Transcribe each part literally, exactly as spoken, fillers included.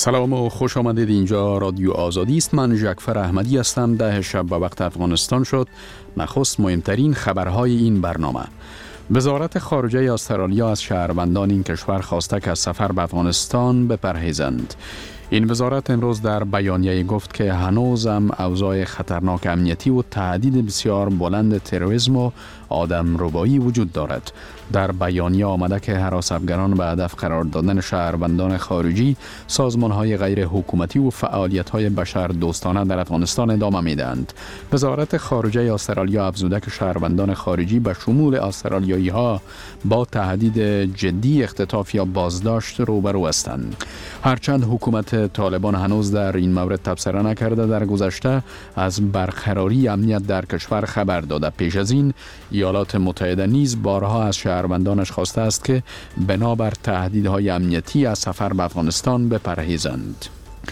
سلام و خوش آمدید. اینجا رادیو آزادی است. من جعفر احمدی هستم. ده شب و وقت افغانستان شد. نخست مهمترین خبرهای این برنامه. وزارت خارجه استرالیا از شهروندان این کشور خواسته که از سفر به افغانستان بپرهیزند. این وزارت امروز در بیانیه گفت که هنوز هم اوضاع خطرناک امنیتی و تهدید بسیار بلند تروریسم و آدم ربایی وجود دارد. در بیانیه آمده که هراس‌افگنان به هدف قرار دادن شهروندان خارجی، سازمان‌های غیر حکومتی و فعالیت‌های بشر دوستانه در افغانستان ادامه می‌دهند. وزارت خارجه استرالیا افزوده که شهروندان خارجی به شمول استرالیایی‌ها با تهدید جدی اختطاف یا بازداشت روبرو هستند. هرچند حکومت طالبان هنوز در این مورد تبصره نکرده، در گذشته از برقراری امنیت در کشور خبر داده. پیش از این ایالات متحده نیز بارها از شهروندانش خواسته است که بنابر تهدیدهای امنیتی از سفر به افغانستان بپرهیزند.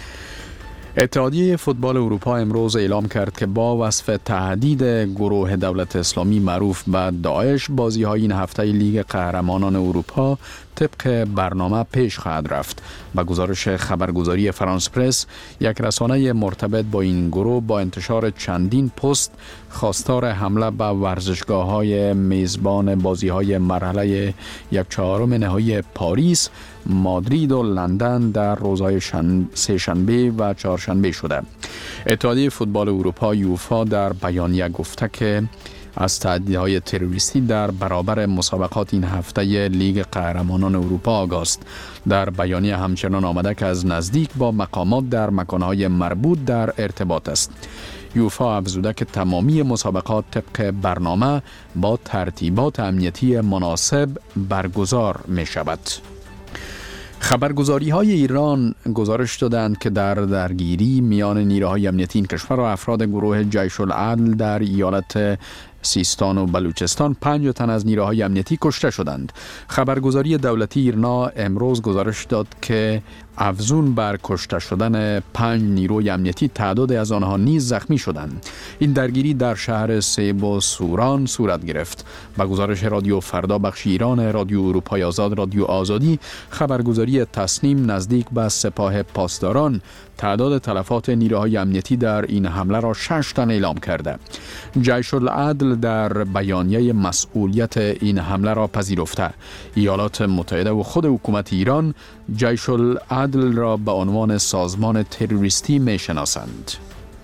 اتحادیه فوتبال اروپا امروز اعلام کرد که با وصف تهدید گروه دولت اسلامی معروف به داعش، بازی‌های این هفته لیگ قهرمانان اروپا طبق برنامه پیش خواهد رفت. با گزارش خبرگزاری فرانس پرس، یک رسانه مرتبط با این گروه با انتشار چندین پست خواستار حمله به ورزشگاه‌های میزبان بازی‌های مرحله یک چهارم نهایی پاریس، مادرید و لندن در روزهای شن... سه شنبه و چهارشنبه شده. اتحادیه فوتبال اروپا یوفا در بیانیه گفته که از تهدیدهای تروریستی در برابر مسابقات این هفته لیگ قهرمانان اروپا آگاه است. در بیانیه همچنان آمده که از نزدیک با مقامات در مکانهای مربوط در ارتباط است. یوفا افزوده که تمامی مسابقات طبق برنامه با ترتیبات امنیتی مناسب برگزار می شود. خبرگزاری های ایران گزارش دادند که در درگیری میان نیروهای امنیتی این کشور و افراد گروه جیش العدل در ایالت سیستان و بلوچستان پنج تن از نیروهای امنیتی کشته شدند. خبرگزاری دولتی ایرنا امروز گزارش داد که افزون بر کشته شدن پنج نیروی امنیتی، تعداد از آنها نیز زخمی شدند. این درگیری در شهر سیب و سوران صورت گرفت. با گزارش رادیو فردا بخش ایران رادیو اروپای آزاد رادیو آزادی، خبرگزاری تصنیم نزدیک به سپاه پاسداران تعداد تلفات نیروهای امنیتی در این حمله را شش تن اعلام کرده. جیش العدل در بیانیه مسئولیت این حمله را پذیرفته. ایالات متحده و خود حکومت ایران جیش العدل را به عنوان سازمان تروریستی می شناسند.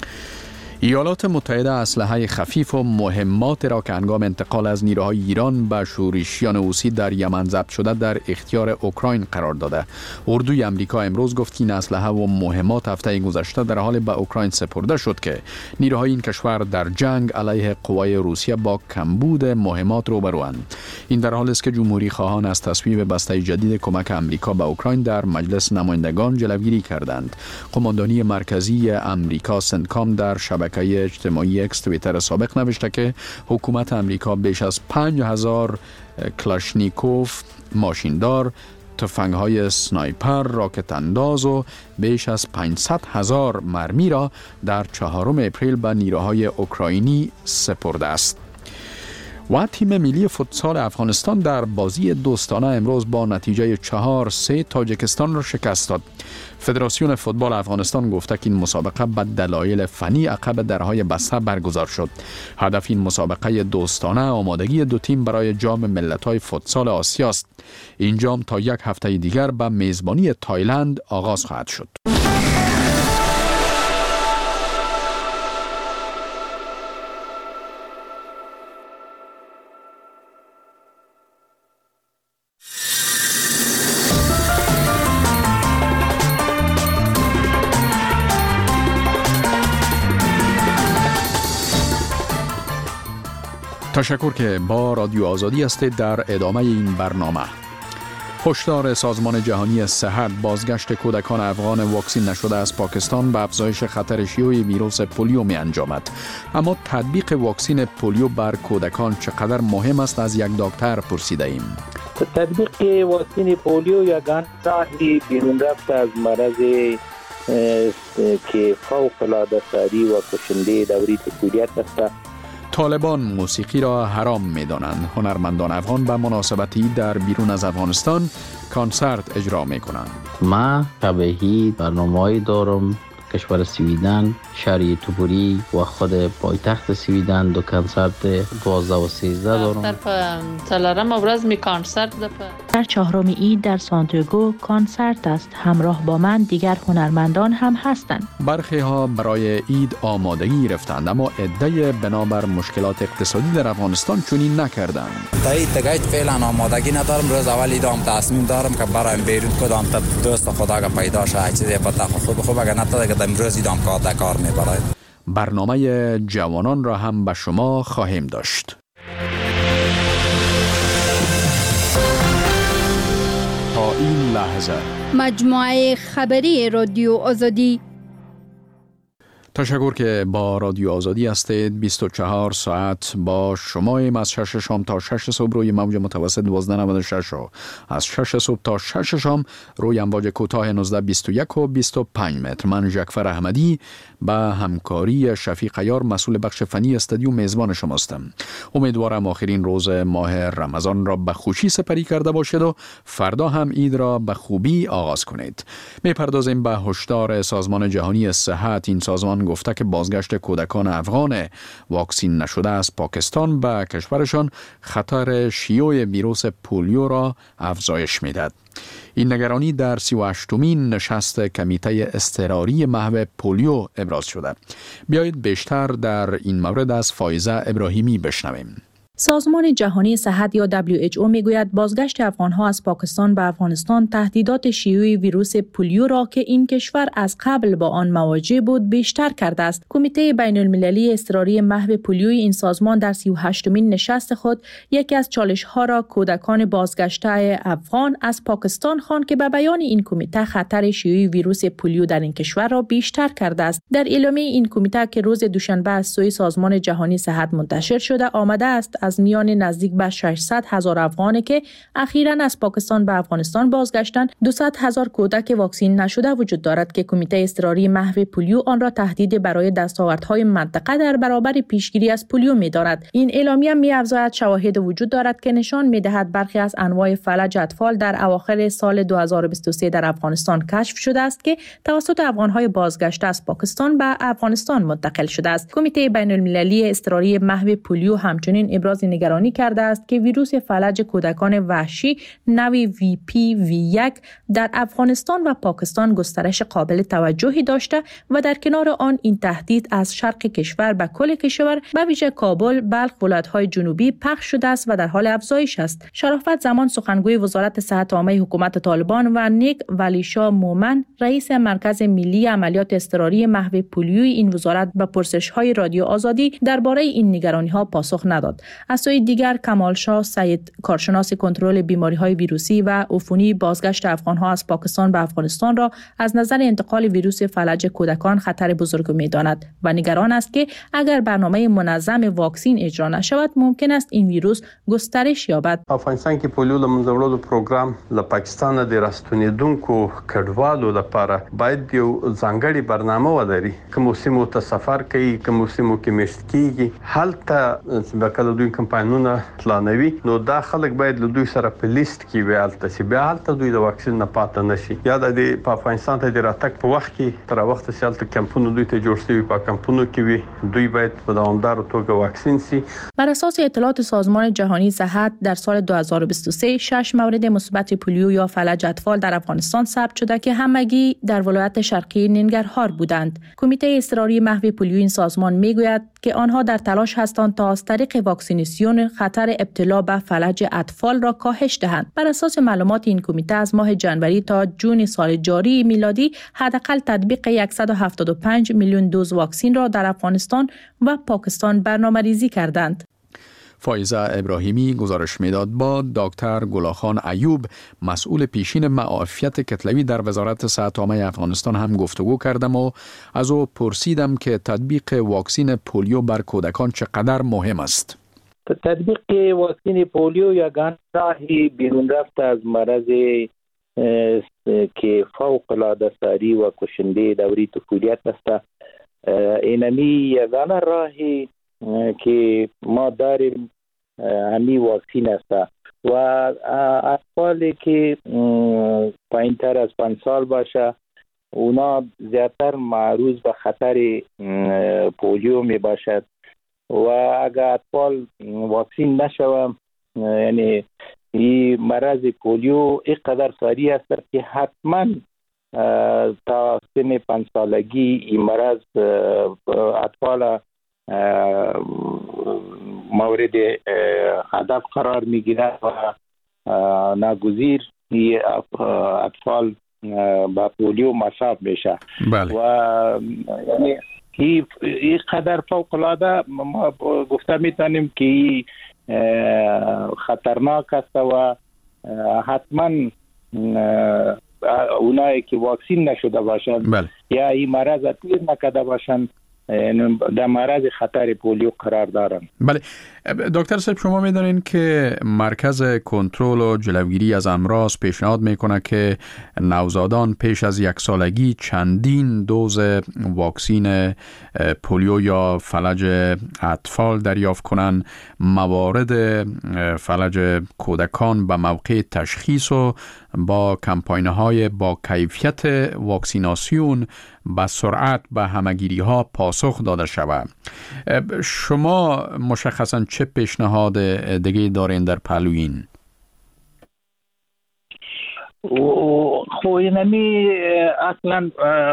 ایالات متحده اسلحه خفیف و مهمات را که هنگام انتقال از نیروهای ایران به شورشیان حوثی در یمن ضبط شده در اختیار اوکراین قرار داده. اردوی امریکا امروز گفت که این اسلحه و مهمات هفته گذشته در حال به اوکراین سپرده شد که نیروهای این کشور در جنگ علیه قوای روسیه با کمبود مهمات روبروند. این در حالی است که جمهوری خواهان از تصویب بسته جدید کمک امریکا به اوکراین در مجلس نمایندگان جلوگیری کردند. قماندانی مرکزی امریکا سنتکام در شبکه اجتماعی اکس توییتر سابق نوشته که حکومت امریکا بیش از پنج هزار کلاشنیکوف ماشیندار، تفنگ‌های سنایپر، راکت انداز و بیش از پانصد هزار مرمی را در چهارم اپریل به نیروهای اوکراینی سپرده است. و تیم ملی فوتسال افغانستان در بازی دوستانه امروز با نتیجه چهار سه تاجیکستان را شکست داد. فدراسیون فوتبال افغانستان گفته که این مسابقه به دلایل فنی عقب درهای بسته برگزار شد. هدف این مسابقه دوستانه آمادگی دو تیم برای جام ملت‌های فوتسال آسیا است. این جام تا یک هفته دیگر به میزبانی تایلند آغاز خواهد شد. تشکر که با رادیو آزادی هستید. در ادامه این برنامه هشدار سازمان جهانی صحت بازگشت کودکان افغان واکسین نشده از پاکستان به افزایش خطر شیوع ویروس پولیو می انجامد. اما تطبیق واکسین پولیو بر کودکان چقدر مهم است از یک دکتر پرسیده ایم. تطبیق واکسین پولیو یگان راهی بیرون رفت از مرض که فوق العاده ساری و کشنده دوری طفولیت است. طالبان موسیقی را حرام می دانند. هنرمندان افغان به مناسبت عید در بیرون از افغانستان کنسرت اجرا می کنند. ما شبهی برنامه‌ای دارم. کشور سویدن، شهر توبوری و خود پایتخت سویدن دو کنسرت دوازده و سیزده دارم. در تلارم ابراز می کنسرت در چهارم عید در سانتیاگو کنسرت است. همراه با من دیگر هنرمندان هم هستند. برخی ها برای عید آمادگی گرفتند، اما عده بنابر مشکلات اقتصادی در افغانستان چنین نکردند. تا عید دیگه فعلا آمادگی ندارم. روز اول ایدام تصمیم دارم که برایم بیرون کدام تا دوست خدا که پیدا شه چیزی پتا خوب خوب اگر نتا دیگه امروز ایدام کار کار میبرد. برنامه جوانان را هم به شما خواهیم داشت. تا این لحظه مجموعه خبری رادیو آزادی. تشکر که با رادیو آزادی هستید. بیست و چهار ساعت با شماییم از شش شام تا شش صبح روی موج متوسط دوازده و نود و شش و از شش صبح تا شش شام روی امواج کوتاه نوزده بیست و یک و بیست و پنج متر. من جعفر احمدی با همکاری شفیق عیار مسئول بخش فنی استودیو میزبان شماستم. امیدوارم آخرین روز ماه رمضان را به خوشی سپری کرده باشید و فردا هم عید را به خوبی آغاز کنید. میپردازیم به هشدار سازمان جهانی صحت. این سازمان گفته که بازگشت کودکان افغان واکسین نشده از پاکستان به کشورشان خطر شیوع ویروس پولیو را افزایش میدهد. این نگرانی در سی و هشتمین نشست کمیته اضطراری محو پولیو ابراز شده. بیایید بیشتر در این مورد از فایزه ابراهیمی بشنویم. سازمان جهانی صحت یا دبلیو اچ او میگوید بازگشت افغانها از پاکستان به افغانستان تهدیدات شیوع ویروس پولیو را که این کشور از قبل با آن مواجه بود بیشتر کرده است. کمیته بین المللی اضطراری محو پولیوی این سازمان در سی و هشتمین نشست خود یکی از چالش‌ها را کودکان بازگشته افغان از پاکستان خواند که به بیان این کمیته خطر شیوع ویروس پولیو در این کشور را بیشتر کرده است. در اعلامیه این کمیته که روز دوشنبه از سوی سازمان جهانی صحت منتشر شده آمده است از میان نزدیک به ششصد هزار افغانی که اخیراً از پاکستان به افغانستان بازگشتند، دویست هزار کودک واکسین نشده وجود دارد که کمیته اضطراری محو پولیو آن را تهدید برای دستاوردهای منطقه در برابر پیشگیری از پولیو می‌داند. این اعلامیه می‌افزاید شواهد وجود دارد که نشان می‌دهد برخی از انواع فلج اطفال در اواخر سال دو هزار و بیست و سه در افغانستان کشف شده است که توسط افغان‌های بازگشته از پاکستان به افغانستان منتقل شده است. کمیته بین‌المللی اضطراری محو پولیو همچنین ابراز نگرانی کرده است که ویروس فلج کودکان وحشی نوع وی پی وی یک در افغانستان و پاکستان گسترش قابل توجهی داشته و در کنار آن این تهدید از شرق کشور به کل کشور به ویژه کابل، بلخ، ولایت‌های جنوبی پخش شده است و در حال افزایش است. شرافت زمان سخنگوی وزارت صحت عامه حکومت طالبان و نیک ولیشاه مومن رئیس مرکز ملی عملیات اضطراری محو پولیوی این وزارت به پرسش‌های رادیو آزادی درباره این نگرانی‌ها پاسخ نداد. از سوی دیگر کمال شاه سید کارشناس کنترل بیماری‌های ویروسی و عفونی بازگشت افغان‌ها از پاکستان به افغانستان را از نظر انتقال ویروس فلج کودکان خطر بزرگ می‌داند و نگران است که اگر برنامه منظم واکسین اجرا نشود ممکن است این ویروس گسترش یابد. افغانستان کې پولیو له منځه وړلو پروګرام له پاکستان د راستنیدونکو کډوالو لپاره باید یو ځانګړي برنامه ولري. کوم سیمو ته سفر کوي، کوم سیمو کې میشت کیږي، هلته به کله دوی کمپاینونه پلانوي، نو دا خلک باید له دوی سره په لیست کې وي هلته چې بیا هلته دوی د واکسین نه پاتې نشي. یا د په افغانستان ته د راتګ په وخت کې تر وخت چې هلته کمپونه دوی ته جوړ شوي په کمپونو کې وي، دوی باید په دوامداره توګه واکسین شي. بر اساس اطلاعات سازمان جهانی صحت در سال دو هزار و بیست و سه شش مورد مثبت پولیو یا فلج اطفال در افغانستان ثبت شده که همگی در ولایت شرقی ننگرهار بودند. کمیته اضطراری محو پولیو این سازمان میگوید که آنها در تلاش هستند تا از طریق واکسیناسیون خطر ابتلا به فلج اطفال را کاهش دهند. بر اساس معلومات این کمیته از ماه جنوری تا جون سال جاری میلادی حداقل تطبیق صد و هفتاد و پنج میلیون دوز واکسین را در افغانستان و پاکستان برنامه‌ریزی کردند. فایزه ابراهیمی گزارش میداد. با دکتر گلاخان ایوب مسئول پیشین معافیت کتلوی در وزارت صحت عامه افغانستان هم گفتگو کردم و از او پرسیدم که تطبیق واکسین پولیو بر کودکان چقدر مهم است. تطبیق واکسین پولیو یگان راهی بیرون رفت از مرض که فوق العاده ساری و کشنده دوری طفولیت است. اینمی یگانه راهی که ما داریم همی واکسین است و اطفالی که پایین‌تر از پنج سال باشه اونا زیادتر معرض به خطر پولیو می باشد و اگر اطفال واکسین نشوند یعنی این مرض پولیو اینقدر سریع است که حتما تا سن پنج سالگی این مرض اطفال مورد هدف قرار میگیره و ناگزیر اطفال با پولیو مصاب میشه. بله. و یعنی این این قدر فوق العاده ما گفته میتونیم که این خطرناک است و حتما اونایی که واکسین نشده باشند بله. یا این مرض تیر نکرده باشند در معرض خطر پولیو قرار دارند. بله دکتر صاحب، شما می‌دانید که مرکز کنترل و جلوگیری از امراض پیشنهاد میکنه که نوزادان پیش از یک سالگی چندین دوز واکسین پولیو یا فلج اطفال دریافت کنند. موارد فلج کودکان به موقع تشخیص و با کمپاین‌های با کیفیت واکسیناسیون با سرعت به همگیری‌ها پاسخ داده شود. شما مشخصاً چه پیشنهاد دیگه دارین در پلوین؟ خو اینمی اصلا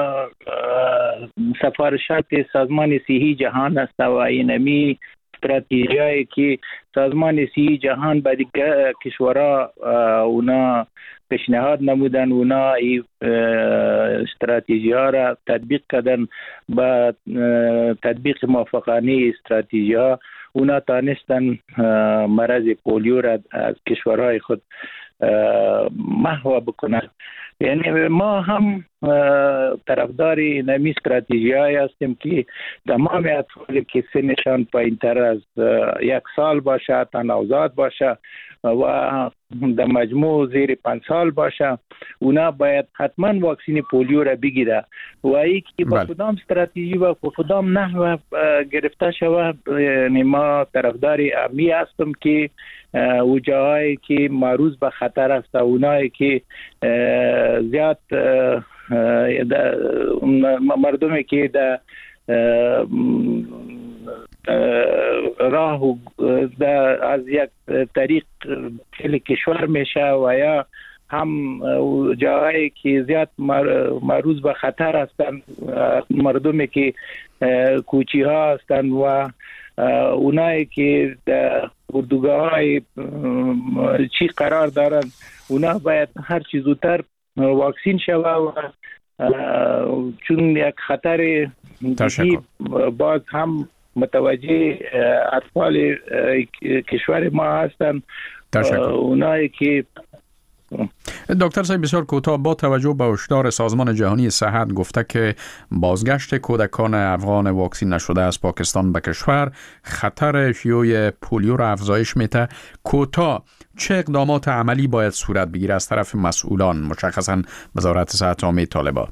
سفارشات سازمان صحی جهان است و اینمی استراتژیایی که سازمان صحی جهان به دیگه کشورها اونا پیشنهاد نمودن، اونا این استراتژی ها را تطبیق کردن. با تطبیق موافقانه استراتژی ها اونا تانستن مرض پولیو را از کشورهای خود محو بکنن. یعنی ما هم طرفدار نمی استراتژی های هستیم که تمام اطفالی که سنشان پایین‌تر از یک سال باشه تا نوزاد باشه و در مجموع زیر پنج سال باشه اونا باید حتما واکسین پولیو را بگیره و ای که با کدام استراتژی و کدام نحو گرفته شود. یعنی ما طرفدار امی هستم که او جاهایی که معرض به خطر است، اونایی که زیاد مردمی که در راه از یک طریق خیلی کشور میشه و یا هم جاهایی که زیاد معرض به خطر هستند، مردمی که کوچی ها هستند و اونایی که در اردوگاه های چی قرار دارند اونا باید هر چیز زودتر واکسین شود و چون یک خطر جدی باز هم متوجه اطفال کشور ما هستند. اونایی که دکتر صاحب بسیار کوتاه، با توجه به هشدار سازمان جهانی صحت گفته که بازگشت کودکان افغان واکسین نشده از پاکستان به کشور خطر شیوع پولیو را افزایش میده. کوتاه چه اقدامات عملی باید صورت بگیره از طرف مسئولان، مشخصاً وزارت صحت عامه طالبان؟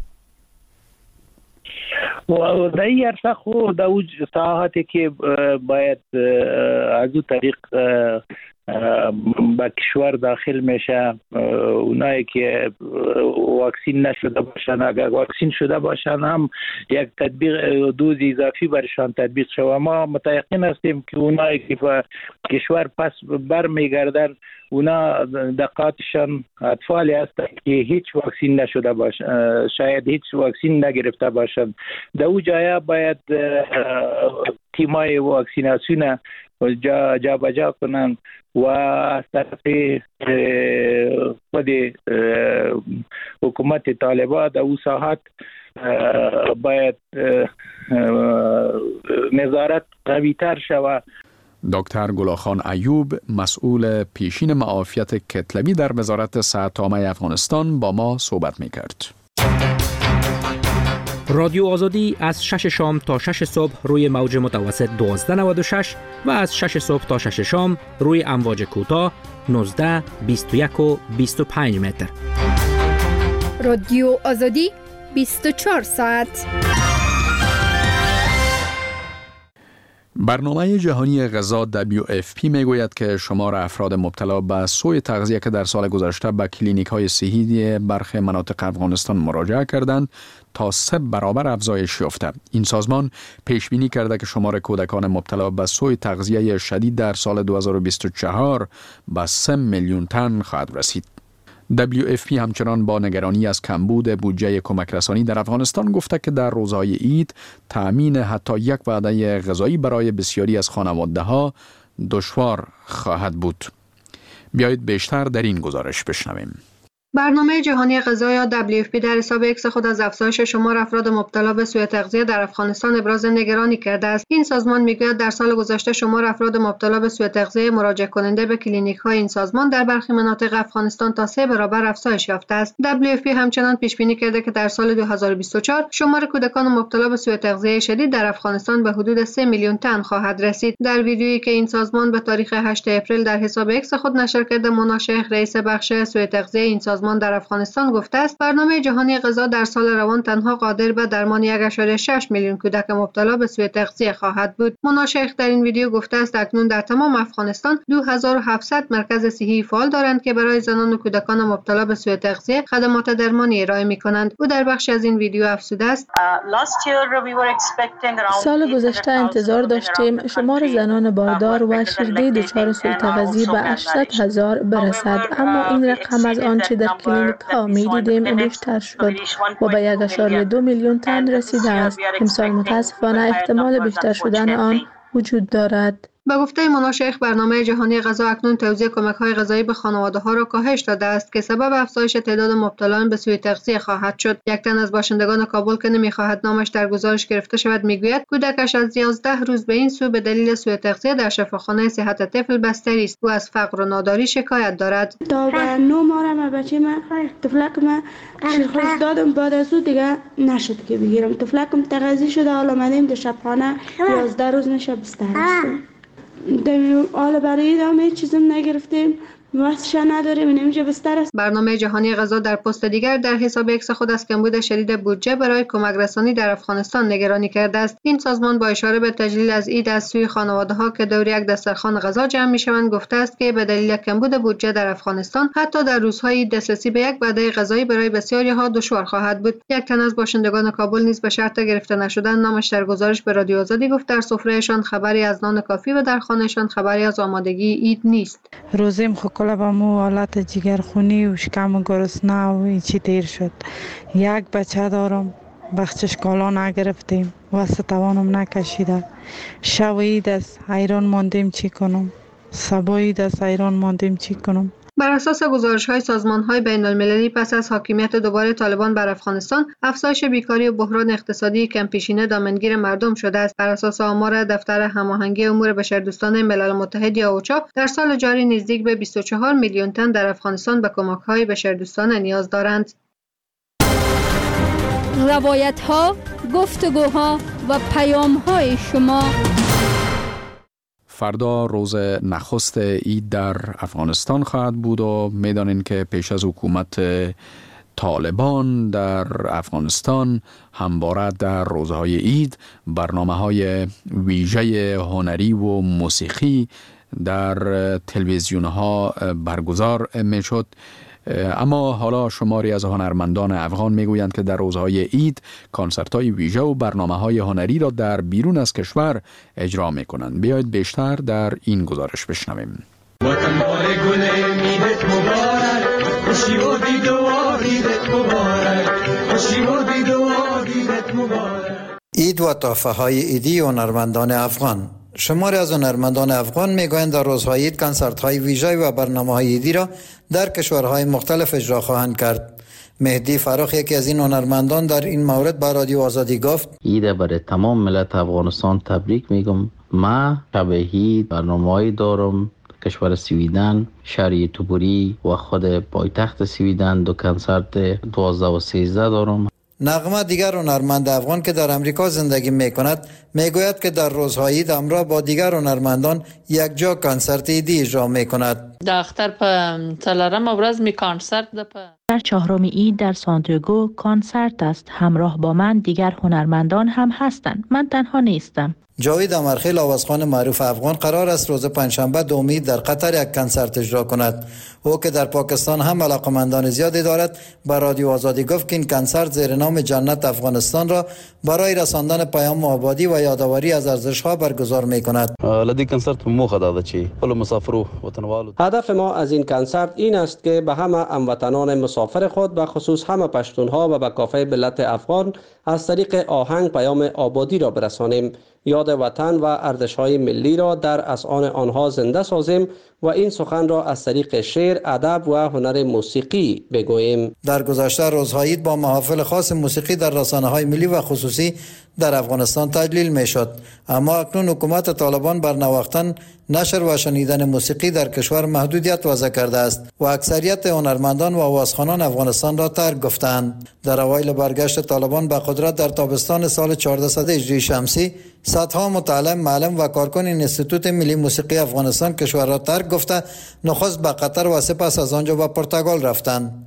و در این عرصه خود در اون ساعاتی که باید از اون طریق به کشور داخل میشه، اونایی که واکسین نشده باشن اگر واکسین شده باشن هم یک تطبیق دوز اضافی برشان تطبیق شود. ما متيقن هستیم که اونایی که به کشور پس بر میگردن اونا دقاتشان اطفالی هستند که هیچ واکسین نشده باشند، شاید هیچ واکسین نگرفته باشند. در اون جای باید تیمای واکسیناسیون جا جا بجا کنن و از طرف خود حکومت طالبان در اون ساحت باید نظارت قوی تر شود. دکتر گلاخان ایوب، مسئول پیشین معافیت کتلوی در وزارت صحت عامه افغانستان، با ما صحبت می‌کرد. رادیو آزادی از شش شام تا شش صبح روی موج متوسط دوازده نود و شش و از شش صبح تا شش شام روی امواج کوتاه نوزده، بیست و یک و بیست و پنج متر. رادیو آزادی بیست و چهار ساعت. برنامه جهانی غذا دبلیو اف پی میگوید که شمار افراد مبتلا به سوء تغذیه که در سال گذشته به کلینیک های صحی برخی مناطق افغانستان مراجعه کردند تا سه برابر افزایش یافته. این سازمان پیش بینی کرده که شمار کودکان مبتلا به سوء تغذیه شدید در سال دو هزار و بیست و چهار به سه میلیون تن خواهد رسید. دبلیو اف پی همچنان با نگرانی از کمبود بودجه کمک رسانی در افغانستان گفته که در روزهای عید تأمین حتی یک وعده غذایی برای بسیاری از خانواده‌ها دشوار خواهد بود. بیایید بیشتر در این گزارش بشنویم. برنامه جهانی غذا یا دبلیو اف پی در حساب ایکس خود از افزایش شمار افراد مبتلا به سوء تغذیه در افغانستان ابراز نگرانی کرده است. این سازمان میگوید در سال گذشته شمار افراد مبتلا به سوء تغذیه مراجعه کننده به کلینیک های این سازمان در برخی مناطق افغانستان تا سه برابر افزایش یافته است. دبلیو اف پی همچنان پیش بینی کرده که در سال دو هزار و بیست و چهار شمار کودکان مبتلا به سوء تغذیه شدید در افغانستان به حدود سه میلیون تن خواهد رسید. در ویدیویی که این سازمان به تاریخ هشت اپریل در حساب ایکس خود نشر کرده، مونا شیخ رئیس بخش سوء تغذیه این سازمان در افغانستان گفته است برنامه جهانی غذا در سال روان تنها قادر به درمان یک ممیز شش میلیون کودک مبتلا به سوء تغذیه خواهد بود. مونا شیخ در این ویدیو گفته است اکنون در تمام افغانستان دو هزار و هفتصد مرکز صحی فعال دارند که برای زنان و کودکان مبتلا به سوء تغذیه خدمات درمانی ارائه می‌کنند. او در بخشی از این ویدیو افزوده است سال گذشته انتظار داشتیم شمار زنان باردار و شیرده دچار سوء تغذیه به هشتصد هزار برسد، اما این رقم از آنچه در کلینیک ها می‌دیدیم بیشتر شد و به یک ممیز دو میلیون تن رسیده است. امسال متاسفانه احتمال بیشتر شدن آن وجود دارد. به گفته مونا شیخ برنامه جهانی غذا اکنون توزیع کمک‌های غذایی به خانواده‌ها را کاهش داده است که سبب افزایش تعداد مبتلایان به سوء تغذیه خواهد شد. یک تن از باشندگان کابل که نمی‌خواهد نامش در گزارش گرفته شود میگوید کودکش از یازده روز به این سو به دلیل سوء تغذیه در شفاخانه صحت طفل بستری است. او از فقر و ناداری شکایت دارد. تا به نه ماه ما بچه من طفلکم شیرخوری دادم، بعد از اون دیگه نشد که بگیرم. طفلکم تغذیه شده، حالا منیم در شفاخانه یازده روز نشه بستر است. حالا برای ادامه چیزم نگرفتیم، وقتش نداریم، نمیشه بستر است. برنامه جهانی غذا در پست دیگر در حساب ایکس خود از کمبود شدید بودجه برای کمک رسانی در افغانستان نگرانی کرده است. این سازمان با اشاره به تجلیل از عید از سوی خانواده‌ها که دور یک دسترخوان غذا جمع می‌شوند گفته است که به دلیل کمبود بودجه در افغانستان حتی در روزهای دسترسی به یک وعده غذایی برای بسیاری‌ها دشوار خواهد بود. یک تن از باشندگان کابل نیز به شرط گرفته نشدن نامش در گزارش به رادیو آزادی گفت در سفرهشان خبری از نان کافی و در خانهشان خبری از آمادگی عید نیست. روزیم کلا با مو حالت جگرخونی و شکم گرسنه و ایچی تیر شد. یک بچه دارم، بخشش کالا نگرفتیم، واسه توانم نکشیده. شب عید است، حیران ماندیم چی کنم. صبح عید است، حیران ماندیم چی کنم. بر اساس گزارش‌های سازمان‌های بین‌المللی پس از حاکمیت دوباره طالبان بر افغانستان، افزایش بیکاری و بحران اقتصادی کم‌پیشینه دامنگیر مردم شده است. بر اساس آمار دفتر هماهنگی امور بشردوستانه ملل متحد یا اوچا، در سال جاری نزدیک به بیست و چهار میلیون تن در افغانستان به کمک‌های بشردوستانه نیاز دارند. روایت‌ها، گفتگوها و پیام‌های شما. فردا روز نخست عید در افغانستان خواهد بود و میدانین که پیش از حکومت طالبان در افغانستان همواره در روزهای عید برنامه‌های ویژه هنری و موسیقی در تلویزیون‌ها برگزار میشد. اما حالا شماری از هنرمندان افغان میگویند که در روزهای عید کنسرت‌های ویژه و برنامه‌های هنری را در بیرون از کشور اجرا می‌کنند. بیایید بیشتر در این گزارش بشنویم. وطن بار گل عیدت مبارک، خوشی و دید و عیدت مبارک، خوشی و دید و عیدت مبارک. عید و تحفه‌های عیدی هنرمندان افغان. شماری از هنرمندان افغان میگویند در روزهای عید کنسرت‌های ویژه و برنامه‌های عیدی را در کشورهای مختلف اجرا خواهند کرد. مهدی فراخ یکی از این هنرمندان در این مورد با رادیو آزادی گفت: عید برای تمام ملت افغانستان تبریک میگم. ما شب عید برنامه‌ای دارم. کشور سویدن، شهر توبری و خود پایتخت سویدن دو کنسرت دوازده و سیزده دارم. نغمه دیگر هنرمند افغان که در امریکا زندگی میکند میگوید که در روزهای عید همراه با دیگر هنرمندان یک جا کنسرت عیدی اجرا میکند. د اختر په څلورمه ورځ می کنسرت د په در چهارم عید در سانتیاگو کنسرت است. همراه با من دیگر هنرمندان هم هستند. من تنها نیستم. جاوید امرخیل آوازخوان معروف افغان قرار است روز پنجشنبه دوم عید در قطر یک کنسرت اجرا کند. او که در پاکستان هم علاقمندان زیادی دارد، با رادیو آزادی گفت که این کنسرت زیر نام جنت افغانستان را برای رساندن پیام آبادی و یادآوری از ارزش‌ها برگزار می‌کند. لدی کنسرت موخه داده چی کل مسافرو وطنوالو. هدف ما از این کنسرت این است که به همه هموطنان مسافر خود و خصوص همه پشتونها و به کافه ملت افغان از طریق آهنگ پیام آبادی را برسانیم. یاد وطن و ارزش‌های ملی را در اذهان آنها زنده سازیم و این سخن را از طریق شعر، ادب و هنر موسیقی بگوییم. در گذشته روزهای عید با محافل خاص موسیقی در رسانه‌های ملی و خصوصی در افغانستان تجلیل می‌شد، اما اکنون حکومت طالبان بر نواختن، نشر و شنیدن موسیقی در کشور محدودیت وضع کرده است و اکثریت هنرمندان و آوازخوانان افغانستان را ترک گفتند. در اوایل برگشت طالبان به قدرت در تابستان سال چهاردهصد هجری شمسی، صدها متعلم، معلم و کارکن انستیتوت ملی موسیقی افغانستان کشور را ترک گفته نخست به قطر و سپس از آنجا به پرتغال رفتند.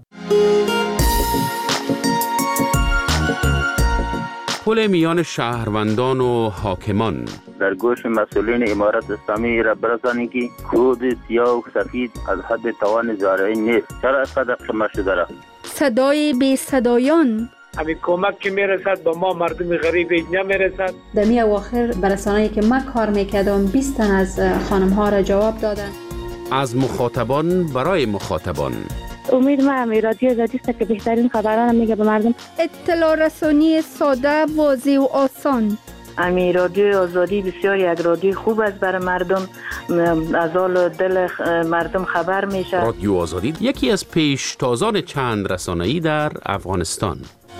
پل میان شهروندان و حاکمان در گوش مسئولین امارت اسلامی را برسانید که کود سیاه و سفید از حد توان زارعی نیست. چرا اینقدر قمه شده را؟ صدای بی صدایان همین کمک که میرسد به ما مردم غریب نمیرسد. در می اواخر برسانه‌ای که من کار میکردم بیست تن از خانم ها را جواب دادن. از مخاطبان برای مخاطبان. امید ما هم رادیو آزادی است که بهترین خبران میگه به مردم. اطلاع رسانی ساده، واضح و آسان. امی رادیو آزادی بسیار یک رادیو خوب است برای مردم، از حال دل مردم خبر میشه. رادیو آزادی یکی از پیشتازان چند رسانه‌ای در افغانستان.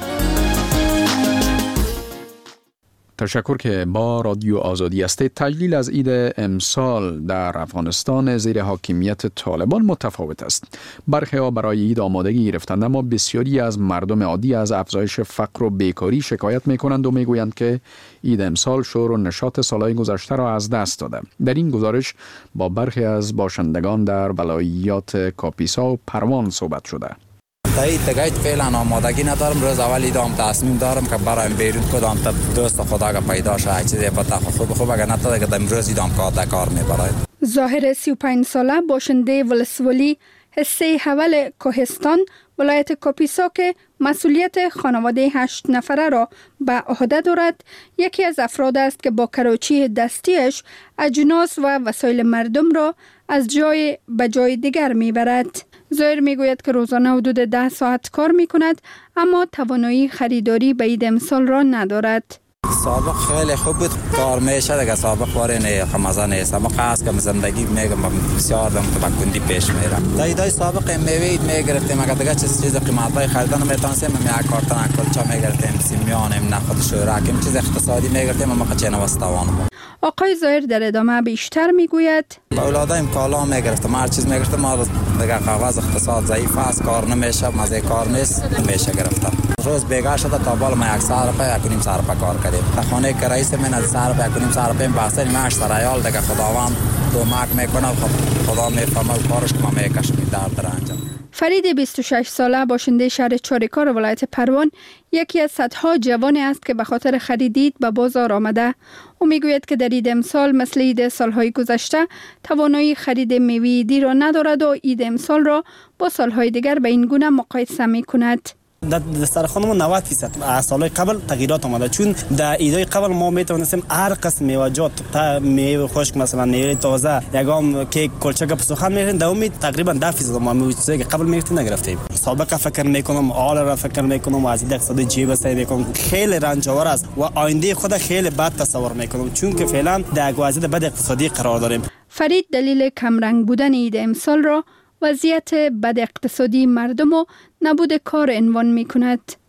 تشکر که با رادیو آزادی هستید. تجلیل از عید امسال در افغانستان زیر حاکمیت طالبان متفاوت است. برخی ها برای عید آمادگی گرفتند، اما بسیاری از مردم عادی از افزایش فقر و بیکاری شکایت میکنند و میگویند که عید امسال شور و نشاط سالهای گذشته را از دست داده. در این گزارش با برخی از باشندگان در ولایات کاپیسا و پروان صحبت شده. تایید تگایت فعلا آمادگی ندارم. روز اول ایدام تصمیم دارم که برایم بیرون کدام تا دوست خدا که پیدا شه چیزی پتا خوب خوب اگه نتاده که امروز ایدام کار کار میبره. ظاهر سی و پنج ساله باشنده ولسوالی حصه حول کوهستان ولایت کاپیسا که مسئولیت خانواده هشت نفره را به عهده دارد، یکی از افراد است که با کراچی دستیش اجناس و وسایل مردم را از جای به جای دیگر میبرد. ظاهر میگوید که روزانه حدود ده ساعت کار میکند، اما توانایی خریداری به عید امسال را ندارد. سابق خیلی خوب بود، کار میشه دیگه. سابق واره نه خمازه نیست، اما خاص که زندگی میگم بسیار دم تو بکندی پیش میره. دایدای سابق میوید میگرفتیم، اگه دیگه چیز چیز قیمتای خریدن میتونستیم می کارتن کلچا میگرفتیم، سیمیانیم نخود شوراکیم چیز اقتصادی میگرفتیم، اما چه نوستوانم. آقای ظاهر در ادامه بیشتر میگوید اولادایم کالا میگرفتم، هر چیز میگرفتم، ما دیگه کاغذ اقتصاد ضعیف است، کار نمیشه، مزه کار نیست، نمیشه گرفتم. روز بیگاه شده تا بالا ما یک سال روپیه یک نیم سال روپیه کار کردیم. تا خانه که رئیس من از سال روپیه یک نیم سال روپیه بحثی معاش در ریال دیگه خداوند کمک میکنه، خدا میفهمه و کارش که ما میکشیم در در انجام. فرید بیست و شش ساله باشنده شهر چاریکار ولایت پروان یکی از صدها جوانی است که به خاطر خرید عید به بازار آمده. او میگوید که در عید امسال مثل عید سالهای گذشته توانایی خرید میوه عیدی را ندارد و عید امسال را با سالهای دیگر به این گونه مقایسه میکند. در دسترخوانمون نود درصد از سالهای قبل تغییرات آمده، چون در عیدهای قبل ما میتونستیم هر قسم میوه‌جات تا میوه خشک مثلا میوه تازه یگام کیک کلچه گپ سخن میرین در امید تقریبا ده درصد ما میوه چیزی که قبل میگرفتیم نگرفتیم. سابقه فکر میکنم حال را فکر میکنم و از این اقتصاد جیب سعی میکنم خیلی رنجاور است و آینده خود خیلی بد تصور میکنم، چون که فعلا در وضعیت بد اقتصادی قرار داریم. فرید دلیل کمرنگ بودن عید امسال را وضعیت بد اقتصادی مردم و نبود کار عنوان می کند.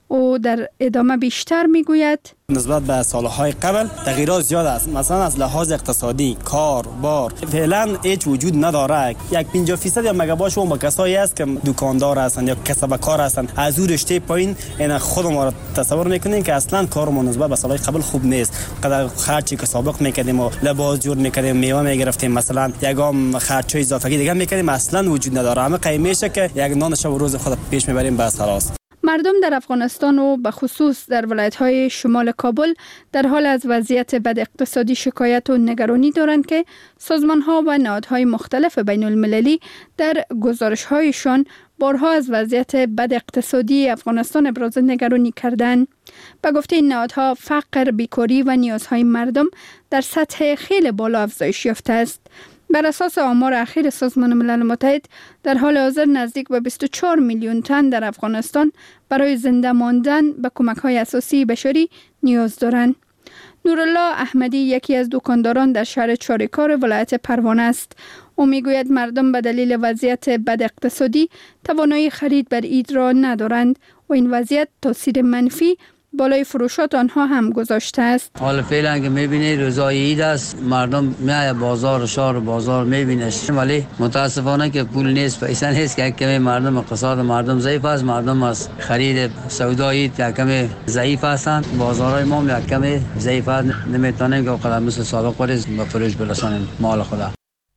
او در ادامه بیشتر میگوید نسبت به سالهای قبل تغییرات زیاد است. مثلا از لحاظ اقتصادی، کار، بار فعلا هیچ وجود نداره. یک پنجاه درصد یا مگاباش اون با کسایی است که دکاندار هستند یا کسب کار هستند. از اون رشته پایین این خودمون را تصور میکنیم که اصلا کارمون نسبت به سالهای قبل خوب نیست. قدر خرچی که سابق میکردیم و لباس جور میکردیم، میوه میگرفتیم، مثلا یگام خرچای اضافه دیگه میکردیم، اصلا وجود نداره. همه قیمشه که یک نان شب و روز خود پیش میبریم بس خلاص. مردم در افغانستان و به خصوص در ولایت‌های شمال کابل در حال از وضعیت بد اقتصادی شکایت و نگرانی دارند که سازمان‌ها و نهادهای مختلف بین المللی در گزارش‌هایشان بارها از وضعیت بد اقتصادی افغانستان ابراز نگرانی کردند. به گفته این نهادها فقر، بیکاری و نیازهای مردم در سطح خیلی بالا افزایش یافته است. بر اساس آمار اخیر سازمان ملل متحد در حال حاضر نزدیک به بیست و چهار میلیون تن در افغانستان برای زنده ماندن به کمک‌های اساسی بشری نیاز دارند. نورالله احمدی یکی از دکانداران در شهر چاریکار ولایت پروانه است. او میگوید مردم به دلیل وضعیت بد اقتصادی توانایی خرید بر عید را ندارند و این وضعیت تاثیر منفی بالای فروشات آنها هم گذاشته است. حالا فعلا که میبینی روزای عید است، مردم میای بازار شهر بازار میبینش، ولی متاسفانه که پول نیست، پیسه نیست که کمی مردم اقتصاد مردم ضعیف است. مردم از خرید سودای عید کمی ضعیف هستند. بازارهای ما کمی ضعیف است، نمیتونیم که قدر مثل سابق پریز به فروش برسانیم مال خدا.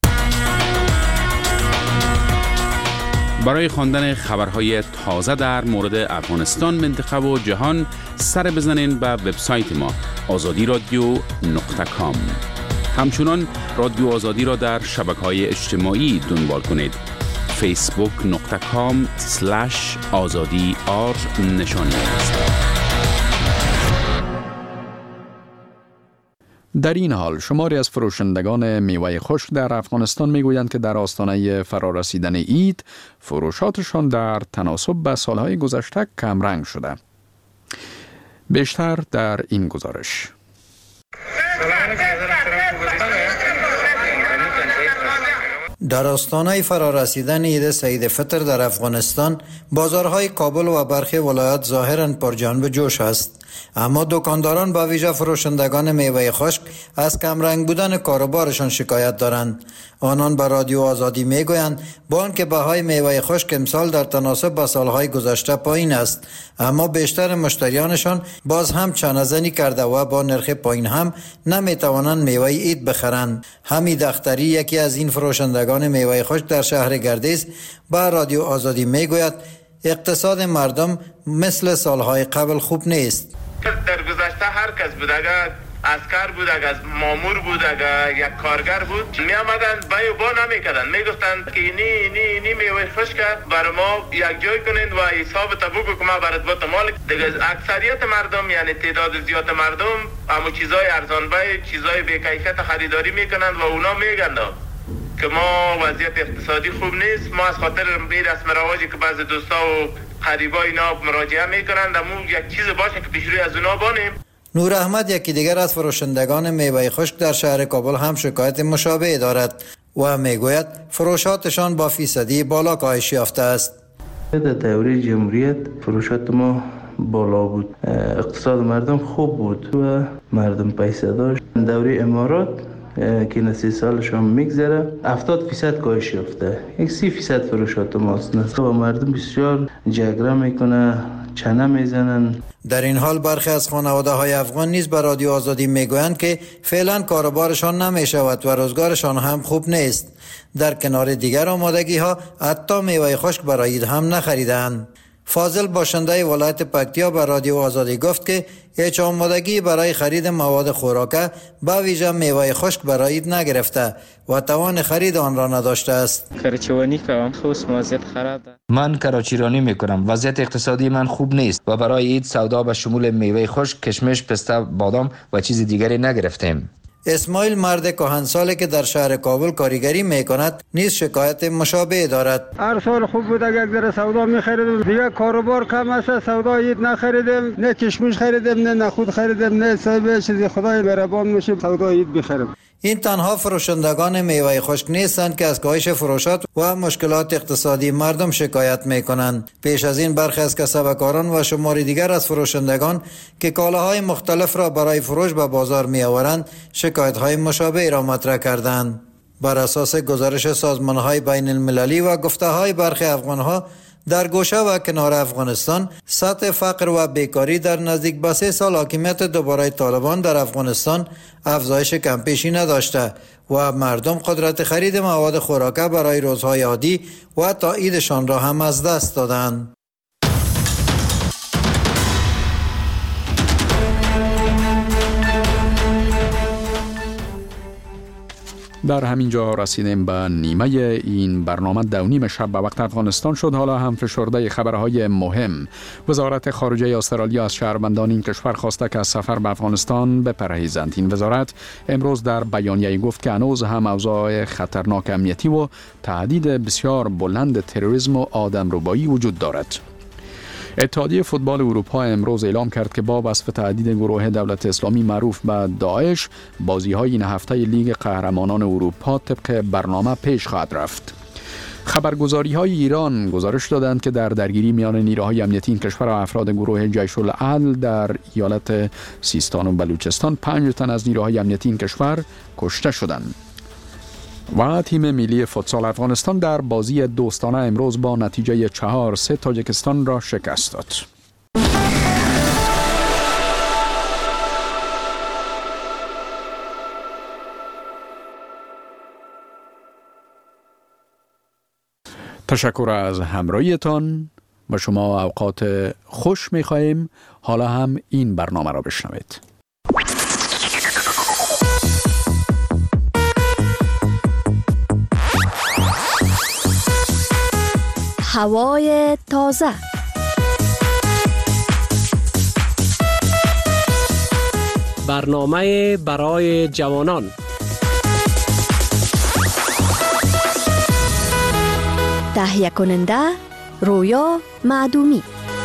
برای خواندن خبرهای تازه در مورد افغانستان، منطقه و جهان سر بزنین به وبسایت ما آزادی رادیو نقطه کام. همچنان رادیو آزادی را در شبکه‌های اجتماعی دنبال کنید. فیسبوک نقطه کام سلش آزادی آر نشانی است. در این حال شماری از فروشندگان میوه خشک در افغانستان میگویند که در آستانه فرارسیدن عید فروشاتشان در تناسب به سالهای گذشته کمرنگ شده. بیشتر در این گزارش. در آستانه فرارسیدن عید سعید فطر در افغانستان بازارهای کابل و برخی ولایات ظاهراً پرجنب جوش است، اما دکانداران با ویژه فروشندگان میوه خشک از کمرنگ بودن کاروبارشان شکایت دارند. آنان به رادیو آزادی میگویند با آنکه بهای میوه خشک امسال در تناسب با سالهای گذشته پایین است، اما بیشتر مشتریانشان باز هم چانه‌زنی کرده و با نرخ پایین هم نمیتوانند میوه عید بخرند. حمید اختری یکی از این فروشندگان میوه خشک در شهر گردیز با رادیو آزادی میگوید اقتصاد مردم مثل سالهای قبل خوب نیست. در گذشته هر کس بود، اگر اسکر بود، اگر مامور بود، اگر یک کارگر بود، می آمدن بای و با نمی کردن، می گفتند که اینی اینی اینی میوه خشک برای ما یک جای کنین و حساب تبوک که ما برات با مال دیگه. اکثریت مردم یعنی تعداد زیاد مردم همو چیزای ارزان بای چیزای بی کیفیت خریداری میکنند و اونا میگن که ما وضعیت اقتصادی خوب نیست. ما از خاطر این رسم رواجی که بعضی دوستا و قریبا اینا مراجعه میکنند امو یک چیز باشه که پیش روی از اونا بانیم. نور احمد یکی دیگر از فروشندگان میوه خشک در شهر کابل هم شکایت مشابه دارد و میگوید فروشاتشان با فیصدی بالا کاهش یافته است. در دوره جمهوریت فروشات ما بالا بود، اقتصاد مردم خوب بود و مردم پیسه داشت. دوره امارات که نسی سالشان میگذره هفتاد فیصد کاهش یافته، یک سی فیصد فروشات ماست. نسبت و مردم بسیار جگره میکنه، چنه میزنن. در این حال برخی از خانواده های افغان نیز به رادیو آزادی میگویند که فعلا کاروبارشان نمیشود و روزگارشان هم خوب نیست. در کنار دیگر آمادگی ها حتی میوه خشک برای عید هم نخریدند. فاضل باشنده ولایت پکتیا به رادیو آزادی گفت که هیچ آمادگی برای خرید مواد خوراکه به ویژه میوه خشک برای عید نگرفته و توان خرید آن را نداشته است. کراچیرانی کنم، خصوص وضعیت خراب. من کراچیرانی میکنم، وضعیت اقتصادی من خوب نیست و برای عید سودا به شمول میوه خشک، کشمش، پسته، بادام و چیز دیگری نگرفتیم. اسماعیل مرد کهنسالی که در شهر کابل کارگری میکند نیز شکایت مشابه دارد. هر سال خوب بود، اگر در سودا میخریدیم، دیگه کاروبار کم است، سودا عید نخریدیم، نه کشمش خریدیم، نه نخود خریدیم، نه صاحب چیزی. خدای مهربان میشه سودا عید بخریم. این تنها فروشندگان میوه خشک نیستند که از کاهش فروشات و مشکلات اقتصادی مردم شکایت میکنند. پیش از این برخی از کسبکاران و شماری دیگر از فروشندگان که کالاهای مختلف را برای فروش به بازار می آورند شکایت‌های مشابه را مطرح کردند. بر اساس گزارش سازمان‌های بین المللی و گفته‌های برخی افغان‌ها در گوشه و کنار افغانستان سطح فقر و بیکاری در نزدیک به سه سال حاکمیت دوباره طالبان در افغانستان افزایش کمپیشی نداشته و مردم قدرت خرید مواد خوراکه برای روزهای عادی و تا عیدشان را هم از دست دادند. در همین جا رسیدیم به نیمه این برنامه. دو نیم شب به وقت افغانستان شد. حالا هم فشرده خبرهای مهم. وزارت خارجه استرالیا از شهروندان این کشور خواسته که از سفر به افغانستان بپرهیزند. این وزارت امروز در بیانیه‌ای گفت که هنوز هم اوضاع خطرناک امنیتی و تهدید بسیار بلند تروریسم و آدمربایی وجود دارد. اتحادیه فوتبال اروپا امروز اعلام کرد که با وصف تهدید گروه دولت اسلامی معروف به داعش، بازی‌های این هفته لیگ قهرمانان اروپا طبق برنامه پیش خواهد رفت. خبرگزاری‌های ایران گزارش دادند که در درگیری میان نیروهای امنیتی این کشور و افراد گروه جیش العدل در ایالت سیستان و بلوچستان پنج تن از نیروهای امنیتی این کشور کشته شدند. و تیم ملی فوتسال افغانستان در بازی دوستانه امروز با نتیجه چهار سه تاجیکستان را شکست داد. تشکر از همراهیتان. و شما اوقات خوش می‌خواهیم. حالا هم این برنامه را بشنوید. هوای تازه. برنامه برای جوانان. تهیه کننده رویا معدومی.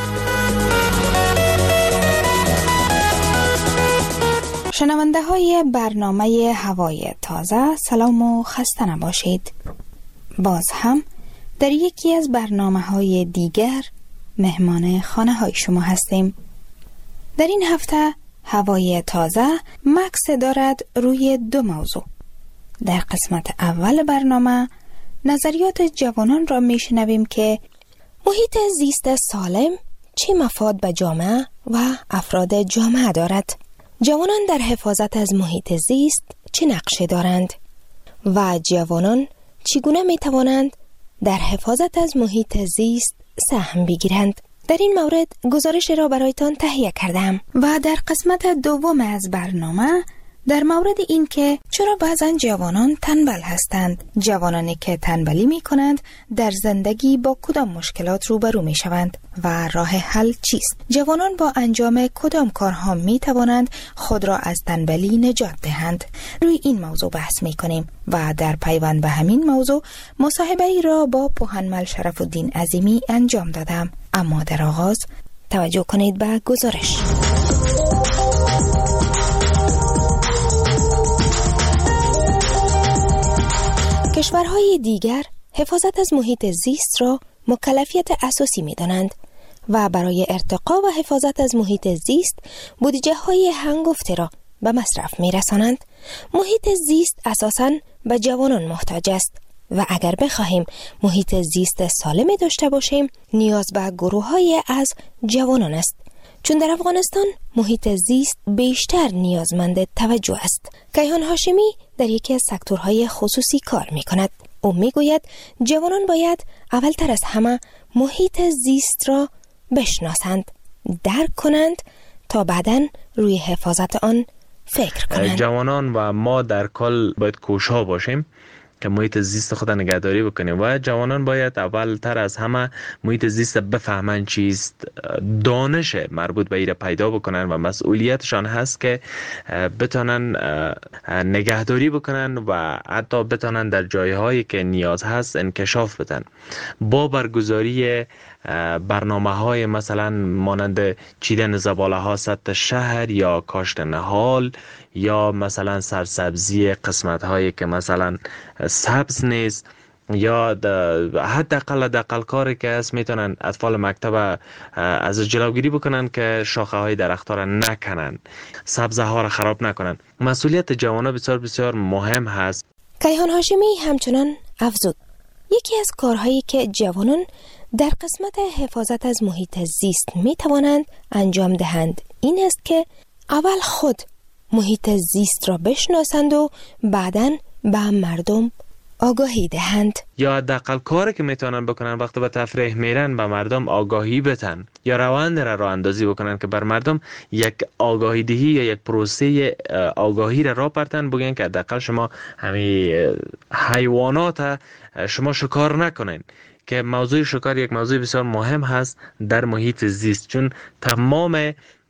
شنونده های برنامه هوای تازه، سلام و خسته نباشید. باز هم در یکی از برنامه‌های دیگر مهمان خانه‌های شما هستیم. در این هفته هوای تازه مکس دارد روی دو موضوع. در قسمت اول برنامه نظریات جوانان را میشنویم که محیط زیست سالم چه مفاد به جامعه و افراد جامعه دارد. جوانان در حفاظت از محیط زیست چه نقشی دارند و جوانان چگونه میتوانند در حفاظت از محیط زیست سهم بگیرند. در این مورد گزارش را برایتان تهیه کردم و در قسمت دوم از برنامه در مورد این که چرا بعضا جوانان تنبل هستند. جوانانی که تنبلی می کنند در زندگی با کدام مشکلات روبرو می شوند و راه حل چیست؟ جوانان با انجام کدام کارها می توانند خود را از تنبلی نجات دهند؟ روی این موضوع بحث می کنیم و در پیوند به همین موضوع مصاحبه ای را با پوهنمل شرف الدین عظیمی انجام دادم. اما در آغاز توجه کنید به گزارش. کشورهای دیگر حفاظت از محیط زیست را مکلفیت اساسی می دانند و برای ارتقا و حفاظت از محیط زیست بودجه های هنگفته را به مصرف می رسانند. محیط زیست اساساً به جوانان محتاج است و اگر بخواهیم محیط زیست سالمی داشته باشیم نیاز به گروه های از جوانان است. چون در افغانستان محیط زیست بیشتر نیازمند توجه است. کیهان هاشمی در یکی از سکتورهای خصوصی کار می کند. او می گوید جوانان باید اولتر از همه محیط زیست را بشناسند، درک کنند تا بعداً روی حفاظت آن فکر کنند. جوانان و ما در کل باید کوشا باشیم که محیط زیست خود نگهداری بکنیم و جوانان باید اول تر از همه محیط زیست بفهمن چیست، دانش مربوط به ایره پیدا بکنن و مسئولیتشان هست که بتونن نگهداری بکنن و حتی بتونن در جایهایی که نیاز هست انکشاف بدن. با برگزاری برنامه های مثلا مانند چیدن زباله ها سطح شهر یا کاشت نهال یا مثلا سرسبزی قسمت هایی که مثلا سبز نیست، یا حداقل حداقل کاری که است میتونن اطفال مکتب از جلوگیری بکنن که شاخه های درخت ها را نکنن، سبزه ها را خراب نکنن. مسئولیت جوانان بسیار بسیار مهم هست. کیهان هاشمی همچنان افزود یکی از کارهایی که جوانان در قسمت حفاظت از محیط زیست می توانند انجام دهند این است که اول خود محیط زیست را بشناسند و بعداً به مردم آگاهی دهند. یا حداقل کاری که میتونن بکنن وقتی به تفریح میرن به مردم آگاهی بدن، یا روند را راه اندازی بکنن که بر مردم یک آگاهی دهی یا یک پروسه آگاهی را راه پرتن، بگن که حداقل شما همین حیوانات شما شکار نکنین، که موضوع شکار یک موضوع بسیار مهم هست در محیط زیست، چون تمام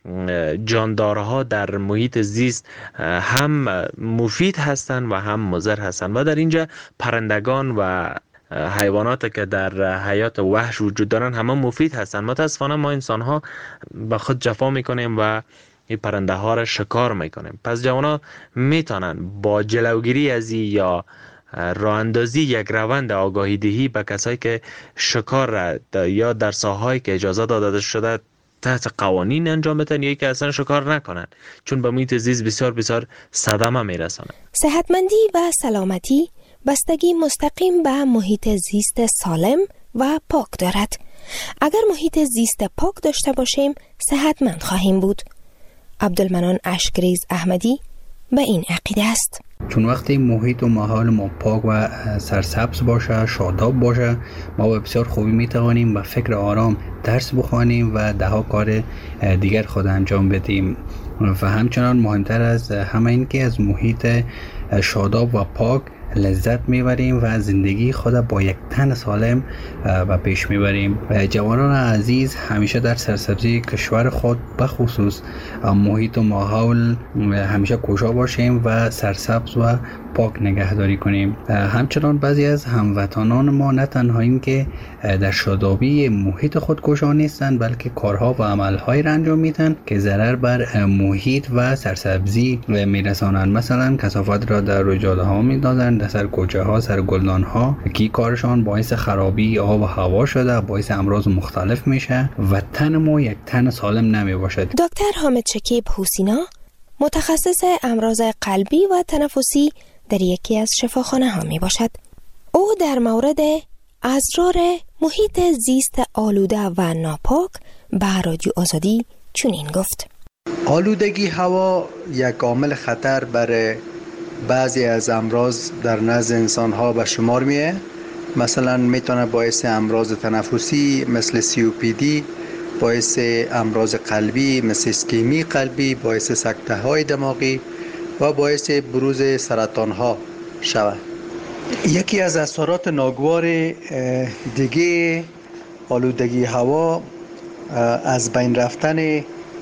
جاندارها در محیط زیست هم مفید هستند و هم مضر هستند و در اینجا پرندگان و حیوانات که در حیات وحش وجود دارن همه مفید هستند. متاسفانه ما انسان ها به خود جفا میکنیم و این پرنده ها را شکار میکنیم. پس جوانا میتونن با جلوگیری از یا راه اندازی یک روند آگاهی دهی به کسایی که شکار را یا در ساحه‌ای که اجازه داده شده تحت قوانین انجام بدن یا که اصلا شکار نکنن، چون به محیط زیست بسیار بسیار صدمه میرسانه. صحتمندی و سلامتی بستگی مستقیم به محیط زیست سالم و پاک دارد. اگر محیط زیست پاک داشته باشیم صحتمند خواهیم بود. عبدالمنان اشکریز احمدی به این عقیده است. چون وقتی محیط و ماحول ما پاک و سرسبز باشه، شاداب باشه، ما به بسیار خوبی میتوانیم با فکر آرام درس بخوانیم و ده ها کار دیگر خود انجام بدیم. و همچنان مهمتر از همه این که از محیط شاداب و پاک لذت میبریم و زندگی خود با یک تن سالم و پیش میبریم. جوانان عزیز همیشه در سرسبزی کشور خود بخصوص محیط و ماحول همیشه کوشا باشیم و سرسبز و پاک نگهداری کنیم. همچنان بعضی از هموطنان ما نه تنها این که در شادابی محیط خود کوشا نیستند، بلکه کارها و عملهایی را انجام میدن که ضرر بر محیط و سرسبزی میرسانند. مثلا کثافت را در رجاله ها میدازند، در سر کوچه ها، سر گلدان ها، که کارشان باعث خرابی آب و هوا شده، باعث امراض مختلف میشه و تن ما یک تن سالم نمی باشد. دکتر حامد شکیب حسینا متخصص امراض قلبی و تنفسی در یکی از شفاخانه ها می باشد. او در مورد اسرار محیط زیست آلوده و ناپاک به رادیو آزادی چنین گفت: آلودگی هوا یک عامل خطر برای بعضی از امراض در نزد انسان ها به شمار میه. مثلا میتونه باعث امراض تنفسی مثل سی او پی دی، باعث امراض قلبی مثل اسکیمی قلبی، باعث سکته های دماغی و باعث بروز سرطان ها شود. یکی از اثرات ناگوار دیگه آلودگی هوا از بین رفتن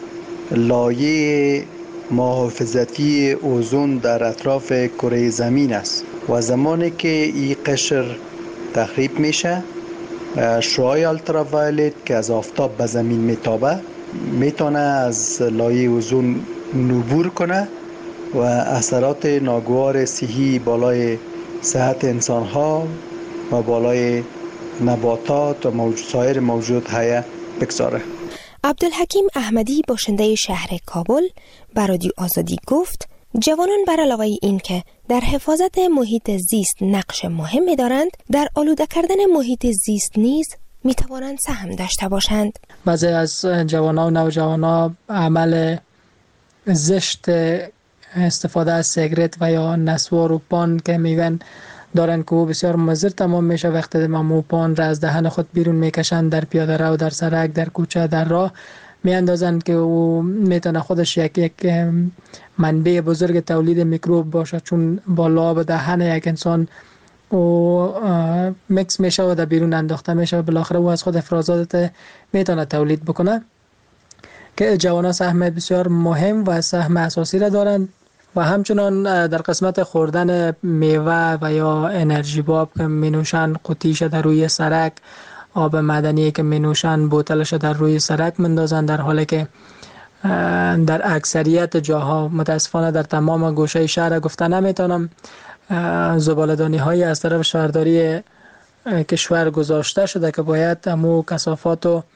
لایه محافظتی اوزون در اطراف کره زمین است و زمانی که این قشر تخریب میشه، شعاع التراوایلت که از آفتاب به زمین میتابه میتونه از لایه اوزون عبور کنه و اثرات ناگوار صحی بالای صحت انسان ها و بالای نباتات و موجود سایر موجود حیه بگذاره. عبدالحکیم احمدی باشنده شهر کابل به رادیو آزادی گفت جوانان بر علاوه این که در حفاظت محیط زیست نقش مهمی دارند، در آلوده کردن محیط زیست نیز می توانند سهم داشته باشند. بعضی از جوانان و نوجوانان عمل زشت استفاده از سیگرت و یا نسوار و پان که میگن دارن که او بسیار مضر تمام میشه. وقتی مو پان را از دهن خود بیرون میکشند در پیاده رو، در سرک، در کوچه، در راه میاندازند که او میتونه خودش یک یک منبع بزرگ تولید میکروب باشه، چون با لعاب دهن یک انسان او میکس میشه و در بیرون انداخته میشه و بالاخره او از خود افرازات میتونه تولید بکنه. که جوانان سهم بسیار مهم و سهم اساسی را دارند و همچنان در قسمت خوردن میوه و یا انرژی باب که می نوشن قوطیش در روی سرک، آب معدنی که می نوشن بوتلش در روی سرک مندازن، در حالی که در اکثریت جاها، متاسفانه در تمام گوشه شهر گفته نمیتونم، زباله‌دانی های از طرف شهرداری کشور گذاشته شده که باید همو کثافات و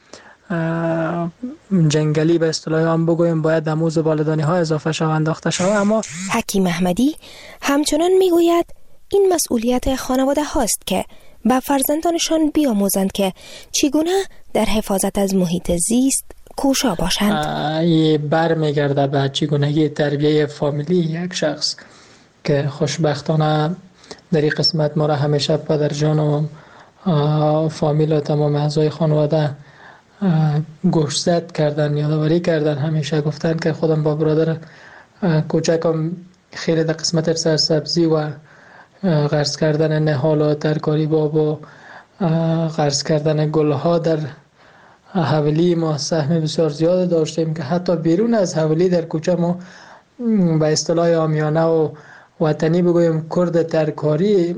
جنگلی به اصطلاح آن بگویم باید همو زباله‌دانی ها اضافه شوند انداخته شود. اما حکیم احمدی همچنان میگوید این مسئولیت خانواده هاست که به فرزندانشان بیاموزند که چگونه در حفاظت از محیط زیست کوشا باشند. یه بر میگرده به چگونگی تربیه فامیلی یک شخص که خوشبختانه در این قسمت ما را همیشه پدر جان و فامیل و تمام اعضای خانواده گوشزد کردن، یادآوری کردن، همیشه گفتن که خودم با برادر کوچکم خیلی در قسمت سرسبزی و غرس کردن نهال و ترکاری باب و غرس کردن گلها در حولی ما سهم بسیار زیاد داشتیم که حتی بیرون از حولی در کوچه ما به اصطلاح عامیانه و وطنی بگویم کرد ترکاری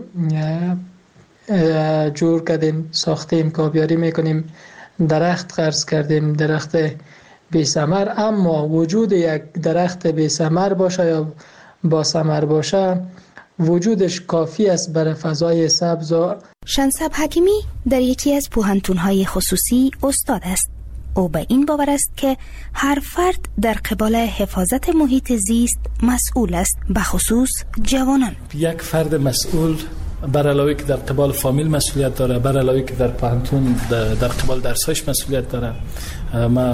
جور کردیم، ساختیم، کابیاری میکنیم، درخت غرس کردیم، درخت بی ثمر. اما وجود یک درخت بی ثمر باشه یا با ثمر باشه وجودش کافی است برای فضای سبز. شنسب حکیمی در یکی از پوهنتون‌های خصوصی استاد است. او به این باور است که هر فرد در قبال حفاظت محیط زیست مسئول است، به خصوص جوانان. یک فرد مسئول بر علاوه که در قبال فامیل مسئولیت داره، بر علاوه که در پوهنتون در قبال درسایش مسئولیت داره. ما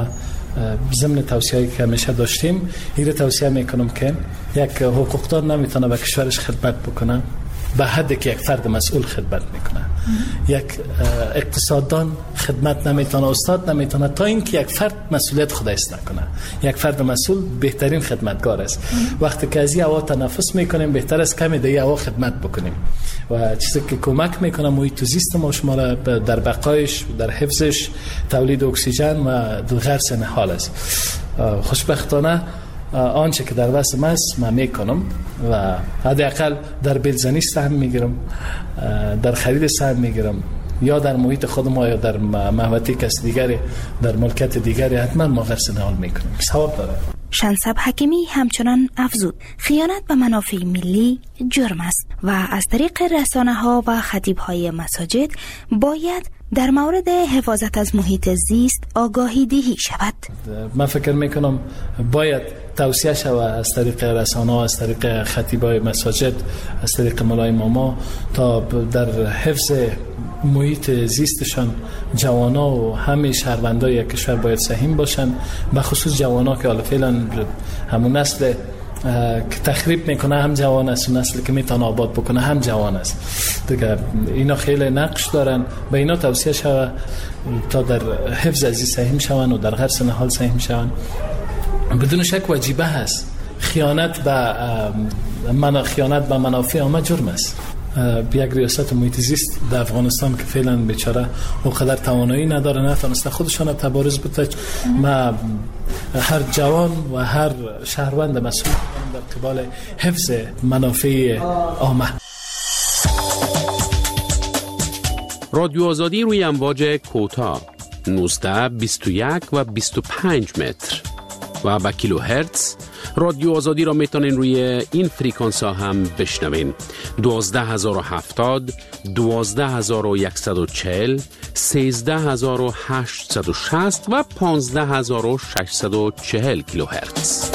ضمن توصیه‌ای که همیشه داشتیم این توصیه میکنم که یک حقوقدار نمیتونه به کشورش خدمت بکنه به حدی که یک فرد مسئول خدمت میکنه. یک اقتصاددان خدمت نمیتونه، استاد نمیتونه تا اینکه یک فرد مسئولیت خودش نکنه. یک فرد مسئول بهترین خدمتگار است. وقتی که از این هوا تنفس میکنیم بهتر است کمی در این هوا خدمت بکنیم و چیزی که کمک میکنه محیط زیست ما شما را در بقایش، در حفظش، تولید اکسیژن و غرس نهال است. خوشبختانه آنچه که در وسط است من میکنم و حداقل در بلزنی سهم میگیرم، در خرید سهم میگیرم، یا در محیط خودم یا در محوطه کس دیگری، در ملکت دیگری حتما ما غرس نهال میکنیم. ثواب داره. شنسب حکیمی همچنان افزود خیانت به منافع ملی جرم است و از طریق رسانه ها و خطیب های مساجد باید در مورد حفاظت از محیط زیست آگاهی دهی شود. من فکر میکنم باید توصیه شود از طریق رسانه ها، از طریق خطیبای مساجد، از طریق مولای ماما تا در حفظ محیط زیستشان جوانا و همه شهروندای کشور باید سهم باشن، به خصوص جوانا که حالا فعلا همون نسل که تخریب میکنه هم جوان است و نسلی که میتونه آباد بکنه هم جوان است دیگه. اینا خیلی نقش دارن، به اینا توصیه شود تا در حفظ از این سهم شون و در غرس نهال سهم شون. بدون شک واجبه هست. خیانت به من خیانت به منافع عامه جرم است. یک ریاست محیط زیست در افغانستان که فعلا بیچاره اونقدر توانایی نداره، نتونسته خودشان تبارز بده. ما هر جوان و هر شهروند مسئول در قبال حفظ منافع عامه. رادیو آزادی روی امواج کوتاه نوزده، بیست و یک و بیست و پنج متر و با کیلو هرتز. رادیو آزادی را میتونین روی این فریکانس ها هم بشنوین: دوازده هزار و هفتاد، دوازده هزار و صد و چهل، سیزده هزار و هشتصد و شصت و پانزده هزار و ششصد و چهل کیلو هرتز.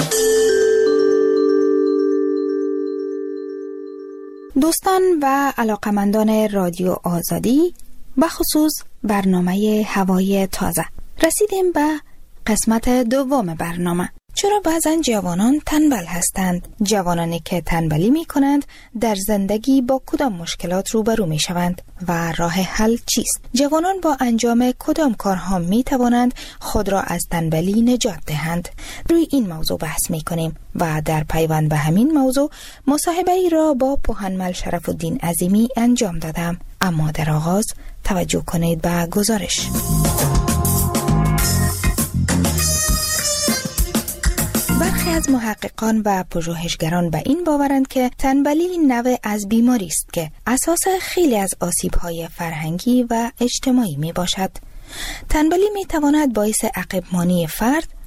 دوستان و علاقمندان رادیو آزادی، بخصوص برنامه هوای تازه، رسیدیم به قسمت دوم برنامه. چرا بعضن جوانان تنبل هستند؟ جوانانی که تنبلی می کنند در زندگی با کدام مشکلات روبرو می شوند و راه حل چیست؟ جوانان با انجام کدام کارها می توانند خود را از تنبلی نجات دهند؟ روی این موضوع بحث می کنیم و در پیوند به همین موضوع مصاحبه ای را با پوهنمل شرف الدین عظیمی انجام دادم. اما در آغاز توجه کنید به گزارش. برخی از محققان و پژوهشگران به این باورند که تنبلی نوع از بیماری است که اساس خیلی از آسیب‌های فرهنگی و اجتماعی می باشد. تنبلی می تواند باعث عقب‌مانی فرد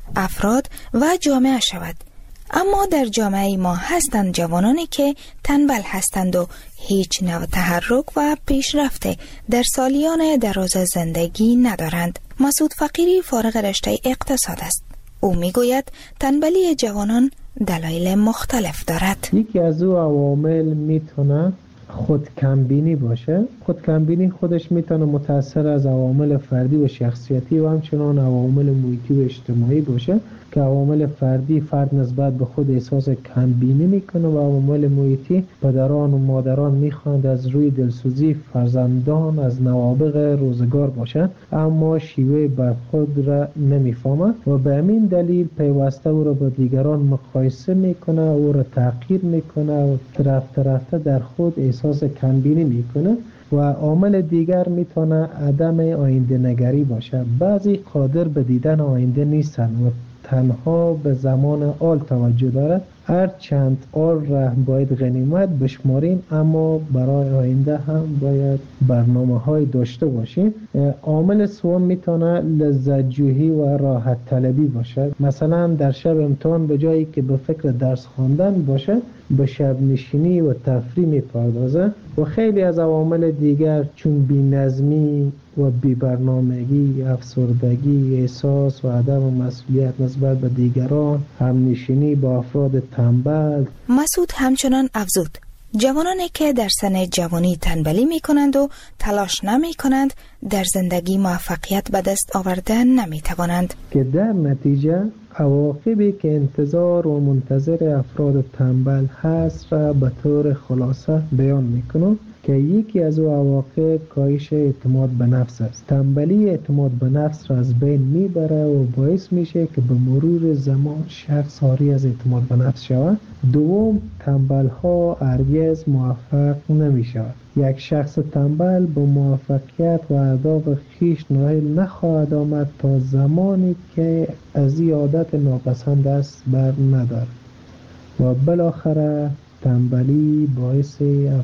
افراد و جامعه شود. اما در جامعه ما هستند جوانانی که تنبل هستند و هیچ نوع تحرک و پیشرفت در سالیان دراز زندگی ندارند. مسعود فقیری فارغ رشته اقتصاد است. او میگوید تنبلی جوانان دلایل مختلف دارد. یکی از او عوامل میتونه خود کمبینی باشه. خود کمبینی خودش میتونه متأثر از عوامل فردی و شخصیتی و همچنان عوامل محیطی و اجتماعی باشه که عوامل فردی فرد نسبت به خود احساس کمبینی میکنه و عوامل محیطی پدران و مادران میخواند از روی دلسوزی فرزندان از نوابغ روزگار باشند، اما شیوه برخورد را نمیفهمند و به همین دلیل پیوسته او را با دیگران مقایسه میکنه، او را تحقیر میکنه و رفته رفته در خود احساس کمبینی میکنه. و عامل دیگر میتونه عدم آینده نگری باشه. بعضی قادر به دیدن آینده نیستن و تنها به زمان آل توجه دارد. هر چند آل را باید غنیمت بشماریم، اما برای آینده هم باید برنامه های داشته باشیم. عامل سوم میتونه لذت جویی و راحت طلبی باشه. مثلا در شب امتحان به جایی که به فکر درس خواندن باشه به شب نشینی و تفریح میپردازه. و خیلی از عوامل دیگر چون بی‌نظمی و بی‌برنامگی، افسردگی، احساس و عدم مسئولیت نسبت به دیگران، همنشینی با افراد تنبل. مسعود همچنان افزود جوانانی که در سن جوانی تنبلی می کنند و تلاش نمی کنند در زندگی موفقیت به دست آوردن نمی توانند، که در نتیجه عواقبی که انتظار و منتظر افراد تنبل هست را به طور خلاصه بیان می کنم که یکی از او عواقب کاهش اعتماد به نفس است. تنبلی اعتماد به نفس را از بین میبره و باعث میشه که به مرور زمان شخص عاری از اعتماد به نفس شود. دوم، تنبل ها هرگز موفق نمی شود. یک شخص تنبل با موفقیت و اهداف خویش نائل نخواهد آمد تا زمانی که از این عادت ناپسند است بر ندارد و بالاخره تنبلی باعث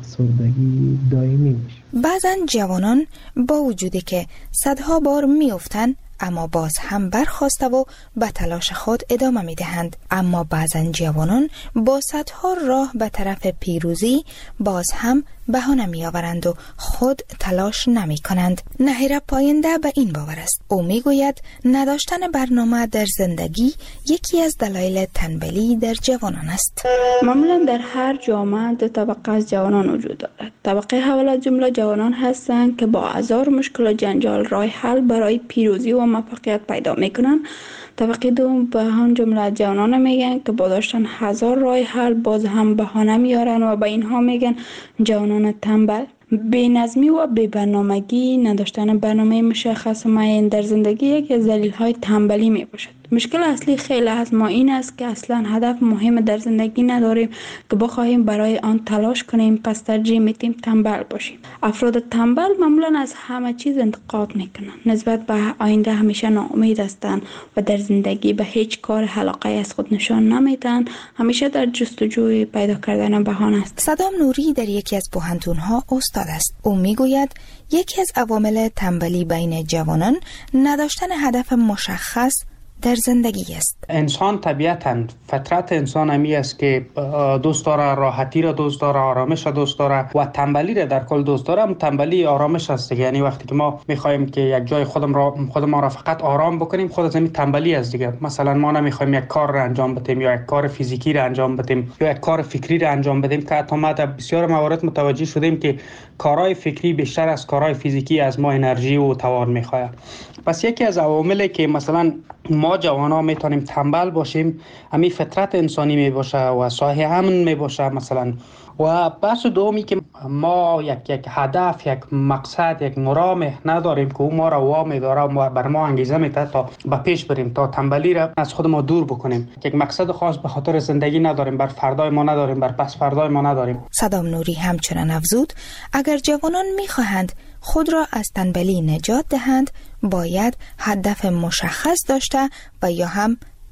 افسردگی دائمی میشه. بعضا جوانان با وجودی که صدها بار میافتند اما باز هم برخاسته و به تلاش خود ادامه میدهند. اما بعضا جوانان با صدها راه به طرف پیروزی باز هم بهانه میآورند و خود تلاش نمی کنند. نهیره پاینده به این باور است. او میگوید نداشتن برنامه در زندگی یکی از دلایل تنبلی در جوانان است. معمولا در هر جامعه دو طبقه از جوانان وجود دارد. طبقه اول از جمله جوانان هستند که با هزار مشکل و جنجال راه حل برای پیروزی و موفقیت پیدا میکنند. طبقه دوم به هم جمله جوانان میگن که با داشتن هزار راه حل باز هم بهانه میارن و به اینها میگن جوانان تنبل. بی‌نظمی و بی‌برنامگی، نداشتن برنامه مشخص و معین در زندگی یکی از دلایل تنبلی می باشد. مشکل اصلی خیلی از ما این است که اصلا هدف مهم در زندگی نداریم که بخواهیم برای آن تلاش کنیم، پس ترجیح میدیم تنبل باشیم. افراد تنبل معمولا از همه چیز انتقاد میکنند، نسبت به آینده همیشه ناامید هستند و در زندگی به هیچ کار علاقه از خود نشان نمیدن، همیشه در جستجوی پیدا کردن بهانه است. صدام نوری در یکی از پوهنتون‌ها استاد است. او میگوید یکی از عوامل تنبلی بین جوانان نداشتن هدف مشخص در زندگی است. انسان طبیعتاً فطرت انسان همی است که دوست داره راحتی را دوست داره، آرامش را دوست داره و تنبلی را در کل دوست داره. تنبلی آرامش است، یعنی وقتی که ما میخوایم که یک جای خودم را خودم را فقط آرام بکنیم، خود از همین تنبلی است دیگه. مثلا ما نمیخوایم یک کار را انجام بدیم یا یک کار فیزیکی را انجام بدیم یا یک کار فکری را انجام بدیم که حتی ما در بسیار موارد متوجه شدیم که کارهای فکری بیشتر از کارهای فیزیکی از ما انرژی و توان میخواد. پس یکی از عواملی که مثلا ما جوانا میتونیم تنبل باشیم همین فطرت انسانی می باشه و صاحب امن می باشه مثلا. و بحث دومی که ما یک یک هدف، یک مقصد، یک مرام نداریم که او ما را وامی داره و بر ما انگیزه میده تا به پیش بریم، تا تنبلی را از خود ما دور بکنیم. یک مقصد خاص به خاطر زندگی نداریم، بر فردای ما نداریم، بر پس فردای ما نداریم. صدام نوری همچنان افزود اگر جوانان میخواهند خود را از تنبلی نجات دهند باید هدف مشخص داشته و یا هم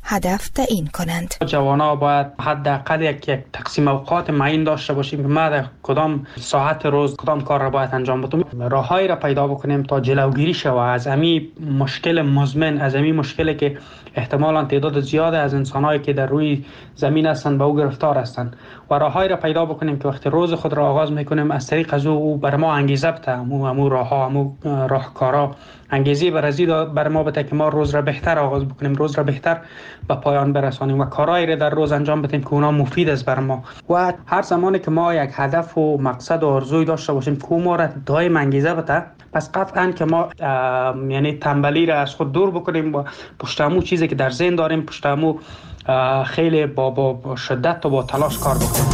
هدف تعیین کنند. جوانا باید حداقل یک یک تقسیم اوقات معین داشته باشیم که ما در کدام ساعت روز کدام کار را باید انجام بدیم. راههایی را پیدا بکنیم تا جلوگیری شود از همین مشکل مزمن، از همین مشکلی که احتمالاً تعداد زیاد از انسان‌هایی که در روی زمین هستند به او گرفتار هستند و راههایی را پیدا بکنیم که وقتی روز خود را آغاز می‌کنیم از طریق از او بر ما انگیزه بده، همو همو راه‌ها، همو راهکارها انگیزه بر ازی بر ما بده که ما روز را بهتر آغاز بکنیم، روز را بهتر به پایان برسانیم و کارهایی را در روز انجام بدیم که اونا مفید است بر ما. و هر زمانی که ما یک هدف و مقصد و آرزوی داشته باشیم که ما را دائم انگیزه بده، پس قطعاً که ما یعنی تنبلی را از خود دور بکنیم و پشت همون چیزی که در ذهن داریم پشت همون خیلی با, با, با شدت و با تلاش کار بکنیم.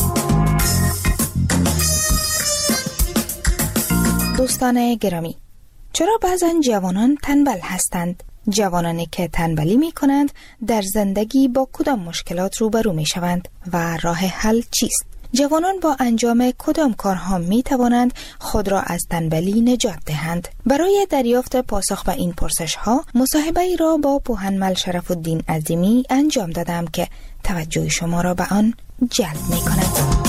دوستان گرامی، چرا بعضا جوانان تنبل هستند؟ جوانانی که تنبلی می کنند در زندگی با کدام مشکلات روبرو می شوند و راه حل چیست؟ جوانان با انجام کدام کارها می توانند خود را از تنبلی نجات دهند؟ برای دریافت پاسخ به این پرسش ها مصاحبه ای را با پوهنمل شرف الدین عظیمی انجام دادم که توجه شما را به آن جلب می کند.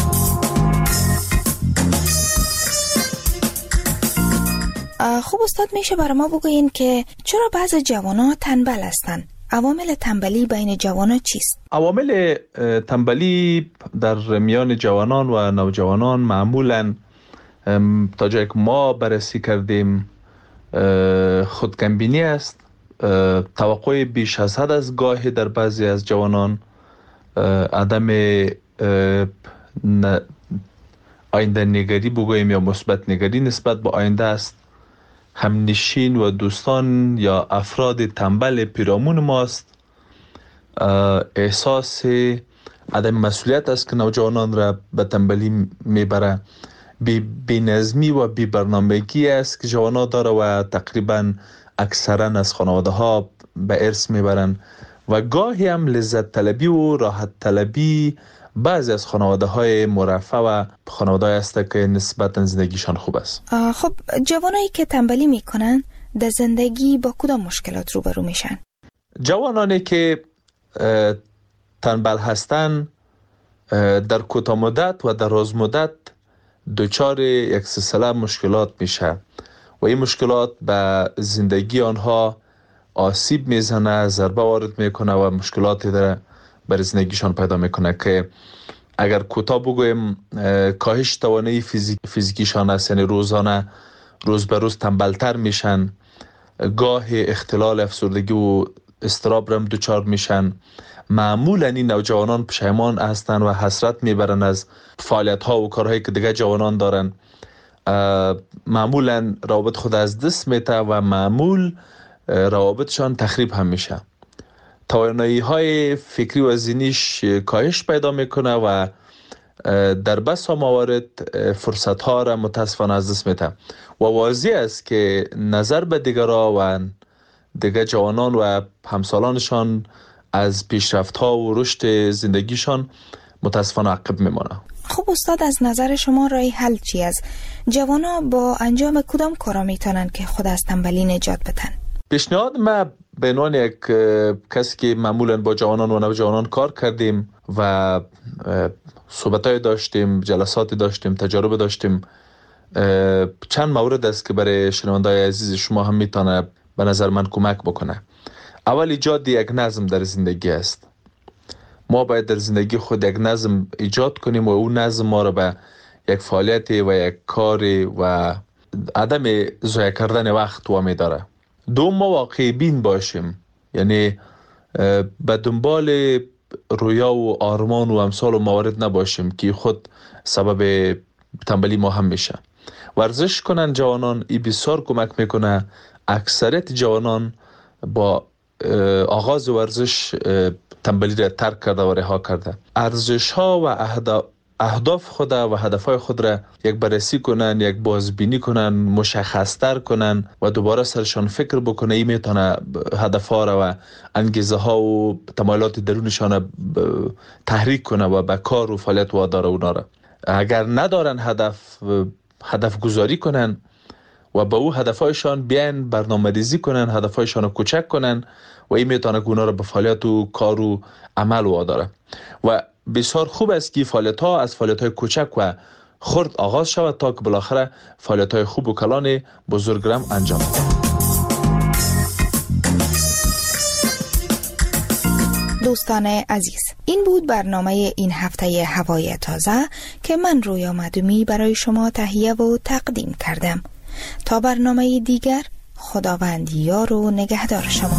خوب استاد، میشه برای ما بگوین که چرا بعض جوانان تنبل هستند؟ عوامل تنبلی بین جوانان چیست؟ عوامل تنبلی در میان جوانان و نوجوانان معمولاً تا جایی که ما بررسی کردیم خودکمبینی است، توقع بیش از حد از گاهی در بعضی از جوانان، عدم آینده نگری بگوییم یا مثبت نگری نسبت به آینده است، همنشین و دوستان یا افراد تنبل پیرامون ماست، احساس عدم مسئولیت است که نوجوانان را به تنبلی میبره، بی نظمی و بی برنامگی است که جوانان داره و تقریبا اکثرا از خانواده ها به ارث میبرن و گاهی هم لذت طلبی و راحت طلبی بعضی از خانواده های مرفه و خانواده های است که نسبتا زندگیشان خوب است. خب جوانایی که تنبلی میکنن در زندگی با کدام مشکلات روبرو میشن؟ جوانانی که تنبل هستن در کوتاه مدت و در دراز مدت دچار یک سلسله مشکلات میشه و این مشکلات به زندگی آنها آسیب میزنه، ضربه وارد میکنه و مشکلاتی در بر زندگیشان پیدا میکنه که اگر کوتاه بگویم کاهش توانایی فیزیک فیزیکیشان است، یعنی روزانه روز به روز تنبلتر میشن، گاه اختلال افسردگی و اضطراب هم دچار میشن. معمولا این نوجوانان پشیمان هستن و حسرت میبرن از فعالیت ها و کارهایی که دیگه جوانان دارن، معمولا روابط خود از دست میته و معمول روابطشان تخریب هم میشه، توانایی های فکری و ذهنیش کاهش پیدا میکنه و در بسا موارد فرصت ها را متاسفانه از دست میده و واضح است که نظر به دیگرها و دیگر جوانان و همسالانشان از پیشرفت ها و رشد زندگیشان متاسفانه عقب میمانه. خب استاد، از نظر شما راه حل چی است؟ جوانا با انجام کدام کارا میتونن که خود از تنبلی نجات بدن؟ پیشنهاد ما به عنوان یک کسی که معمولا با جوانان و نوجوانان کار کردیم و صحبت‌های داشتیم، جلساتی داشتیم، تجارب داشتیم، چند مورد است که برای شنونده‌های عزیز شما هم میتونه به نظر من کمک بکنه. اول ایجاد یک نظم در زندگی است. ما باید در زندگی خود یک نظم ایجاد کنیم و اون نظم ما را به یک فعالیت و یک کار و عدم ضایع کردن وقت وامی داره. دو، ما واقعی بین باشیم، یعنی به دنبال رویا و آرمان و امثال و موارد نباشیم که خود سبب تنبلی ما هم میشه. ورزش کنن جوانان، این بسیار کمک میکنه. اکثریت جوانان با آغاز ورزش تنبلی را ترک کرده و رها کرده. ارزش ها و اهداف خود و هدف های خود را یک بررسی کنن، یک بازبینی کنن، مشخص‌تر کنن و دوباره سرشان فکر بکنه. این میتونه هدف ها را و انگیزه ها و تمایلات درونشان تحریک کنه و به کار و فعالیت واداره اونا را. اگر ندارن هدف، هدف گذاری کنن و به او هدفهایشان بیان برنامه ریزی کنن، هدفهایشان رو کوچک کنن و این میتونه که اونا رو به فعالیت و کار و عمل واداره. و بسیار خوب است که فعالیت ها از فعالیت های کوچک و خرد آغاز شود تا که بالاخره فعالیت های خوب و کلان بزرگرم انجام دهد. دوستان عزیز، این بود برنامه این هفته هوای تازه که من رویا مدومی برای شما تهیه و تقدیم کردم. تا برنامه دیگر، خداوند یار و نگهدار شما.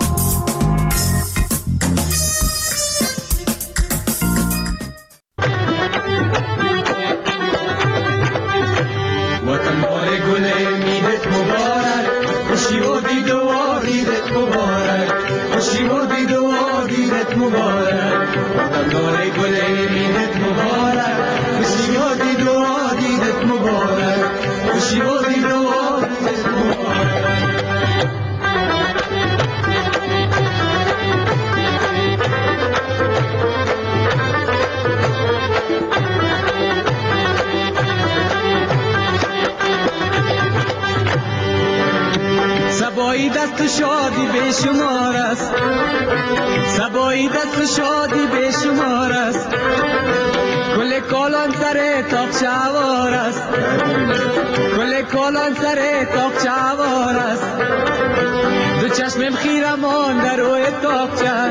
وطن بار گل میدت مبارک، خوشی و دید و آدیدت مبارک، خوشی و دید و آدیدت مبارک. وطن بار گل میدت مبارک، خوشی و دید و آدیدت مبارک، خوشی و دید و آدیدت مبارک. سبایی دست شادی به شمار است، سبایی دست شادی به شمار است، کل کالان سر تاق شوار است، کل کالان سر تاق شوار است. دو چشمم خیرمان در روی تاقچه،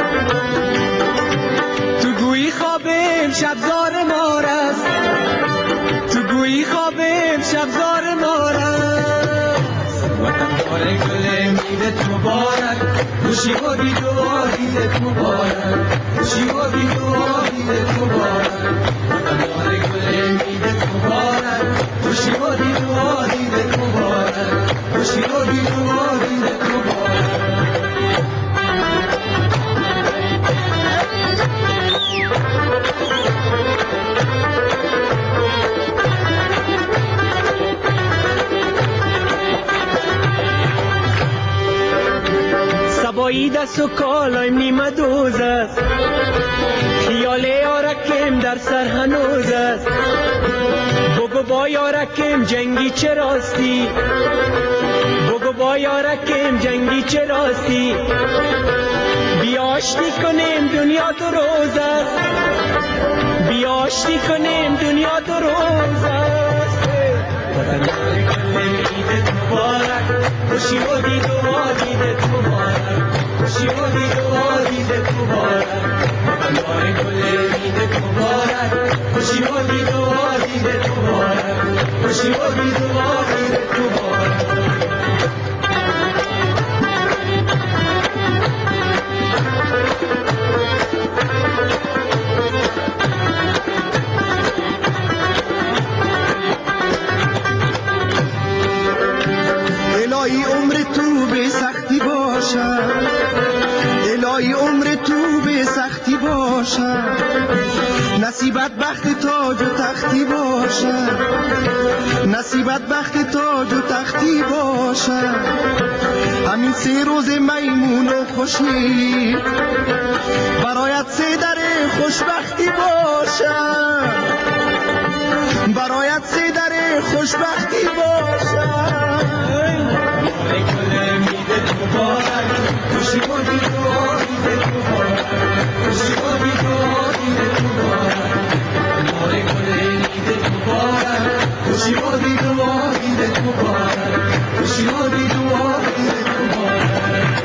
تو گویی خوابم شبزار مار است، تو گویی خوابم شبزار مار است. وطن بار گل میدت مبارک، خوشی و دید و آدیدت مبارک، خوشی و دید و آدیدت مبارک. وطن بار گل میدت مبارک، خوشی و دید و آدیدت مبارک، خوشی و دید و آدیدت مبارک. سبایی دست و کالایم نیمه دوز است، خیال یارکم در سر هنوز است. بگو با یارکم جنگی چه راستی، بگو با یارکم جنگی چه راستی. بیا آشتی کنیم دنیا دو روز است، بیا آشتی کنیم دنیا دو روز است. وطن بار گل میدت مبارک، خوشی و دید و آدیدت مبارک، خوشی و دید و آدیدت مبارک. وطن بار گل میدت مبارک، خوشی و دید و آدیدت مبارک، خوشی و دید و آدیدت مبارک. الهی عمر تو به سختی باشه، الهی عمر تو به سختی باشه، نصیبت بخت تاج و تختی باشه، نصیبت بخت تاج و تختی باشه. همین سه روز میمون و خوشی برایت سه در خوشبختی باشه، برایت سه در خوشبختی باشه. گل میدت مبارک، خوشی و دید و آدیدت مبارک، خوشی و دید و آدیدت مبارک. بار گل میدت مبارک، خوشی و دید و آدیدت مبارک، خوشی و دید و آدیدت مبارک.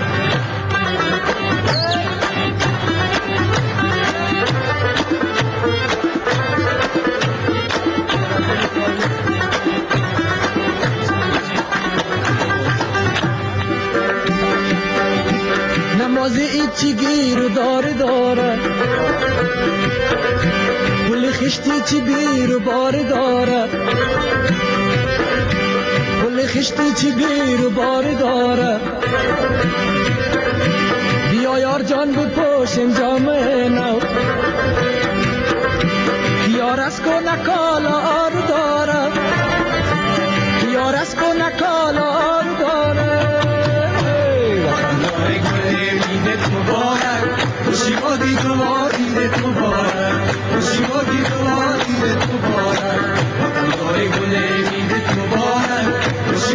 نماز ایچی گیر و داره داره، گل خشتی چی بیر و بار داره، گل خشتی چی بیر و بار داره. بیا یار جان بپوشیم جامعه نو، یار از کنه کالا آرو داره، یار از کنه کالا آرو داره. مبارک، خوشی و دید و آدیدت مبارک، خوشی و دید و آدیدت مبارک. وطن بار گل میدت مبارک، خوشی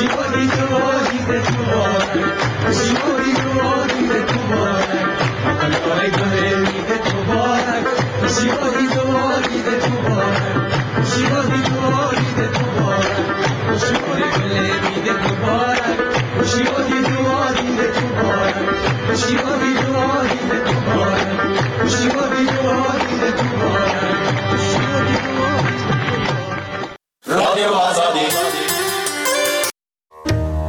بسیاری تو عید مبارک بسیاری تو عید مبارک تولد گل عید مبارک بسیاری